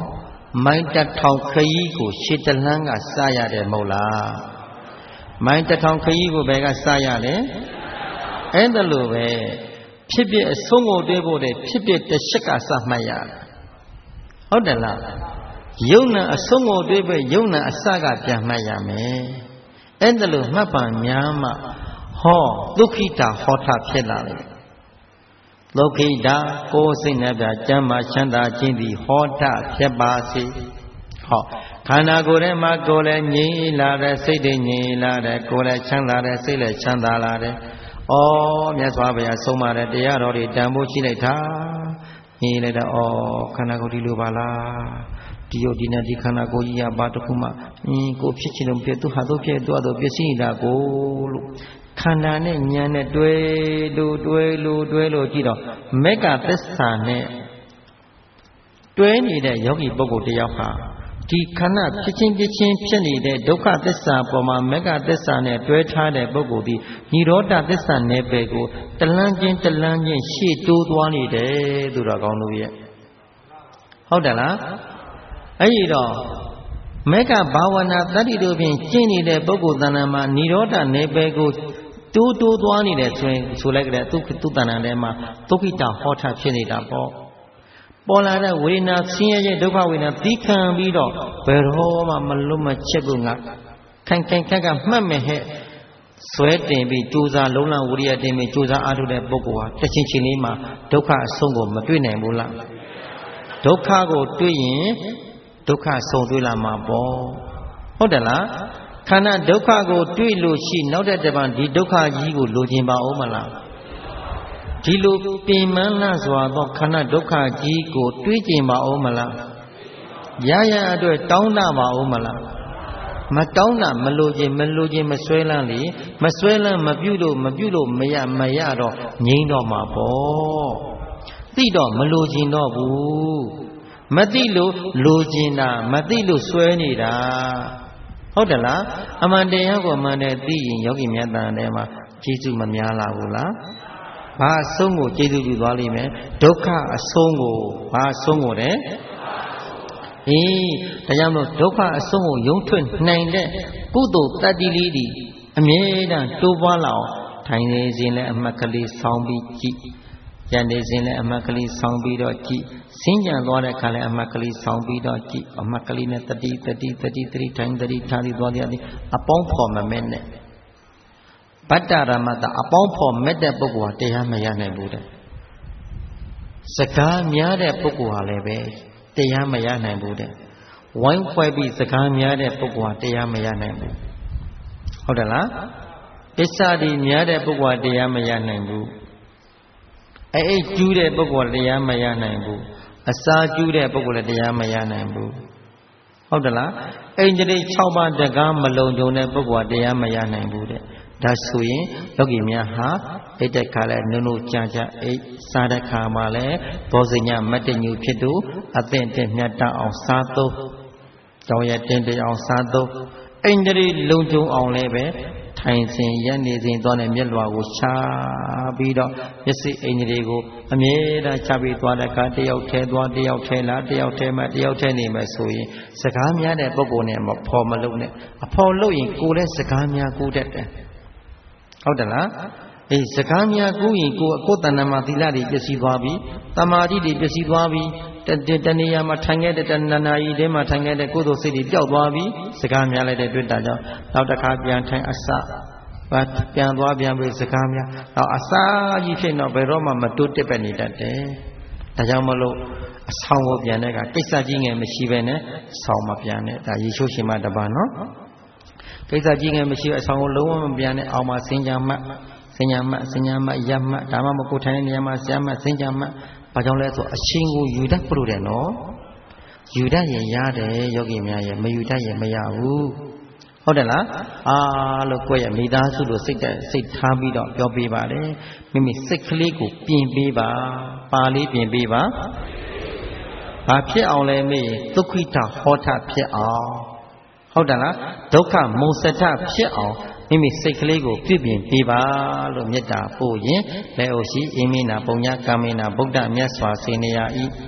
မိုင်းတစ်ထောင်ခရီးကိုရှစ်တလန်းကစရတယ်မဟုတ်လားမိုင်းတစ်ထောင်ခရီးကိုဘယ်ကစရလဲအဲ့ဒါလိုပဲဖြစ်ဖြစ်အဆုံးကိုတွေးဖို့တဲ့ဖြစ်ဖြစ်တစ်ချက်ကစမှတ်ရတယ်ဟုတ်တယ်လားယုံနာအဆုံးကိုတွေးဖို့ယုံနာအစကပြန်မှတ်ရမယ်အဲ့ဒါလိုမှတ်ပါများမှဟောဒုက္ခိတာဟောတာဖြစ်လာတယ်ဒုက္ခိတာကိုယ်စိတ်နဲ့ပြကျမ်းမာချမ်းသာခြင်းသည်ဟောတာဖြစ်ပါစေဟောခန္ဓာကိုယ်ထဲမှာကိုယ်လည်းငြိမ်လာတယ်စိတ်တွေငြိမ်လာတယ်ကိုယ်လည်းချမ်းသာတယ်စိတ်လည်းချမ်းသာလာတယ်ဩမြတ်စွာဘုရားဆုံးမတဲ့တရားတော်တွေတန်ဖိုးရှိလိုက်တာငြိမ်လိုက်တာဩခန္ဓာကိုယ်ဒီလိုပါလားဒီယုတ်ဒီနဲ့ဒီခန္ဓာကိုယ်ကြီးရပါတခုမှအင်းကိုဖြစ်ချင်လို့ဖြစ်သူဟာတော့ဖြစ်သူဟာတော့ပြည့်စည်တာကိုလို့ခန္ဓာနဲ့ဉာဏ်နဲ့တွဲလို့တွဲလို့တွဲလို့ကြည့်တော့မေဃသစ္စာနဲ့တွဲနေတဲ့ယောဂီပုဂ္ဂိုလ်တယောက်ဟာဒီခန္ဓာဖြစ်ချင်းဖြစ်ချင်းဖြစ်နေတဲ့ဒုက္ခသစ္စာပေါ်မှာမေဃသစ္စာနဲ့တွဲထားတဲ့ပုဂ္ဂိုလ်ဒီនិရောဓသစ္စာနယ်ပယ်ကိုတလန်းချင်းတလန်းချင်းရှေ့တိုးသွားနေတယ်သူတော်ကောင်းတို့ရဲ့ဟုတ်တယ်လားအဲ့ဒီတော့မေဃဘာဝနာတတ္တိတို့ဖြင့်ကျင့်နေတဲ့ပုဂ္ဂိုလ်တဏ္ဍာမှာនិရောဓနယ်ပယ်ကိုတိုးတိုးသွားနေတယ်ဆိုရင်ဆိုလိုက်ကြတဲ့သူသူတဏ္ဍာထဲမှာဒုက္ခိတဟောထဖြစ်နေတာပေါ့ပေါ်လာတဲ့ဝေဒနာဆင်းရဲခြင်းဒုက္ခဝေဒနာသီးခံပြီးတော့ဘယ်တော့မှမလွတ်မချက်ဘူးငါခိုင်ခိုင်ခက်ကမှတ်မဲ့ဟဲ့ဆွဲတင်ပြီးကြိုးစားလုံးလဝိရိယတင်ပြီးကြိုးစားအားထုတ်တဲ့ပုဂ္ဂိုလ်ဟာတစ်ချင်းချင်းလေးမှာဒုက္ခအဆုံးကိုမတွေ့နိုင်ဘူးလားဒုက္ခကိုတွေ့ရင်ဒုက္ခဆုံးတွေ့လာမှာပေါ့ဟုတ်တယ်လားခန္ဓာဒုက္ခကိုတွေ့လို့ရှိနောက်တဲ့တပံဒီဒုက္ခကြီးကိုလိုချင်ပါဦးမလားဒီလိုပင်မန်းလာစွာသောခန္ဓာဒုက္ခကြီးကိုတွေးကြင်ပါဦးမလားရရအတွက်တောင်းတပါဦးမလားမတောင်းတာမလိုချင်မလိုချင်မဆွဲလန်းလေမဆွဲလန်းမပြုလို့မပြုလို့မရမရတော့ငြိမ်းတော့မှာပေါ့သိတော့မလိုချင်တော့ဘူးမသိလို့လိုချင်တာမသိလို့ဆွဲနေတာဟုတ်တယ်လားအမှန်တရားကိုအမှန်နဲ့သိရင်ယောဂီမြတ်တန်ထဲမှာကျေးဇူးမများလာဘူးလားဘာအဆုံးကိုကျေးဇူးပြုသွားလိမ့်မယ်ဒုက္ခအဆုံးကိုဘာအဆုံးကိုတဲ့အေးဒါကြောင့်မို့ဒုက္ခအဆုံးကိုယုံထွက်နိုင်တဲ့ကုသိုလ်တတ္တိလေးဒီအမြဲတမ်းတိုးပွားလာအောင်ထိုင်နေစဉ်လည်းအမှတ်ကလေးဆောင်းပြီးကြည့်ရနေစဉ်လည်းအမှတ်ကလေးဆောင်းပြီးတော့ကြည့်စင်းကြံသွားတဲ့အခါလည်းအမှတ်ကလေးဆောင်းပြီးတော့ကြည့်အမှတ်ကလေးနဲ့တတိတတိတတိတတိထိုင်တတိထားပြီးသွားသည်အပေါင်းဖော်မမဲ့နဲ့ဗတ္တရမတအပေါင်းဖော်မဲ့တဲ့ပုဂ္ဂိုလ်ဟာတရားမရနိုင်ဘူးတဲ့စကားများတဲ့ပုဂ္ဂိုလ်ဟာလည်းပဲတရားမရနိုင်ဘူးတဲ့ဝိုင်းဖွဲ့ပြီးစကားများတဲ့ပုဂ္ဂိုလ်ဟာတရားမရနိုင်ဘူးဟုတ်တယ်လားပစ္စတိများတဲ့ပုဂ္ဂိုလ်ဟာတရားမရနိုင်ဘူးအဲ့အဲ့ကျူးတဲ့ပုဂ္ဂိုလ်တရားမရနိုင်ဘူးအစာကျူးတဲ့ပုဂ္ဂိုလ်လည်းတရားမရနိုင်ဘူးဟုတ်တယ်လားအိန္ဒြေ၆ပါးတကားမလုံခြုံတဲ့ပုဂ္ဂိုလ်တရားမရနိုင်ဘူးတဲ့ဒါဆိုရင်ယောဂီများဟာအိတ်တဲ့ခါလဲနုံနုံကြကြအိတ်စားတဲ့ခါမှာလဲဘောဇိညာမတ္တညုဖြစ်သူအသင့်တင့်မြတ်တအောင်စားသုံးတောင်းရတင်တအောင်စားသုံးအိန္ဒြေလုံခြုံအောင်လဲပဲထိုင်စဉ်ရက်နေစဉ်သွားတဲ့မျက်လွှာကိုချပြီးတော့မျက်စိအိန္ဒြေကိုအမြဲတမ်းချပြီးသွားတဲ့အခါတယောက်ထဲသွားတယောက်ထဲလာတယောက်ထဲမှတယောက်ထဲနေမယ်ဆိုရင်စကားများတဲ့ပုဂ္ဂိုလ်နဲ့မဖော်မလုပ်နဲ့အဖော်လုပ်ရင်ကိုယ်လည်းစကားများကူးတတ်တယ်ဟုတ်တယ်လားအေးစကားများကူးရင်ကိုယ်အကိုယ်တဏ္ဍာမှာသီလတွေပျက်စီးသွားပြီတမာတိတွေပျက်စီးသွားပြီတဏှာမှာထိုင်ခဲ့တဲ့တဏ္ဍာကြီးထဲမှာထိုင်ခဲ့တဲ့ကုသိုလ်စိတ်တွေပျောက်သွားပြီစကားများလိုက်တဲ့တွေ့တာကြောင့်နောက်တစ်ခါပြန်ထိုင်အစပြန်သွားပြန်ပြီးစကားများနောက်အစာကြီးဖြစ်တော့ဘယ်တော့မှမတိုးတက်ပဲနေတတ်တယ်ဒါကြောင့်မလို့အဆောင်ကိုပြန်တဲ့ကကိစ္စကြီးငယ်မရှိပဲနဲ့ဆောင်းမပြန်နဲ့ဒါရေချိုးရှင်မတပါနော်ကိစ္စကြီးငယ်မရှိအဆောင်ကိုလုံးဝမပြန်နဲ့အောင်မှာစင်ကြမှစင်ညာမှစင်ညာမှရမှဒါမှမဟုတ်ထိုင်တဲ့နေရာမှာဆရာမစင်ကြမှဘာကြောင့်လဲဆိုအချင်းကိုယူတတ်ပြုတယ်နော်ယူတတ်ရင်ရတယ်ယောဂီများရဲ့မယူတတ်ရင်မရဘူးဟုတ်တယ်လားအာလို့ကိုယ့်ရဲ့မိသားစုတို့စိတ်တဲ့စိတ်ထားပြီးတော့ပြောပေးပါလေမိမိစိတ်ကလေးကိုပြင်ပေးပါပါလေးပြင်ပေးပါဘာဖြစ်အောင်လဲမေးဒုက္ခိတဟောထဖြစ်အောင်ဟုတ်တယ်လားဒုက္ခမုံစထဖြစ်အောင်မိမိစိတ်ကလေးကိုပြုပြင်ပေးပါလို့မေတ္တာပို့ရင်လက်အိုရှိအင်းမိနာပုံညာကာမိနာဗုဒ္ဓမြတ်စွာစေနေရဤဟ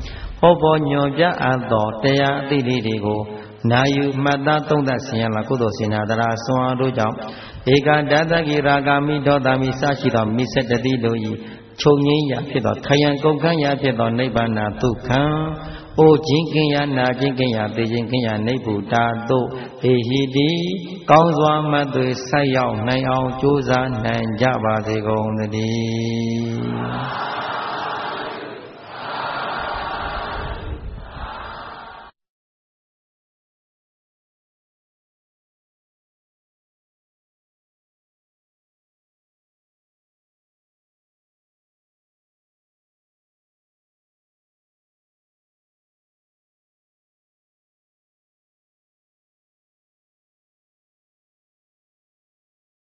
ဟောပေါ်ညွန်ပြအပ်သောတရားအသီးလေးတွေကိုနာယူမှတ်သားသုံးသပ်ဆင်ရလာကုသိုလ်စေနာတရားဆွမ်းအားတို့ကြောင့်ဧကတတကိရာဂမိဒေါသမိစရှိသောမိစ္ဆတတိတို့၏ချုပ်ငြိမ်းရာဖြစ်သောခယံကုန်ခန်းရာဖြစ်သောနိဗ္ဗာန်ဒုက္ခံအိုခြင်းကင်းရာနာခြင်းကင်းရာသိခြင်းကင်းရာနိဗ္ဗုတာတို့အေဟိတိကောင်းစွာမှတ်သွေဆက်ရောက်နိုင်အောင်ကြိုးစားနိုင်ကြပါစေကုန်သတည်း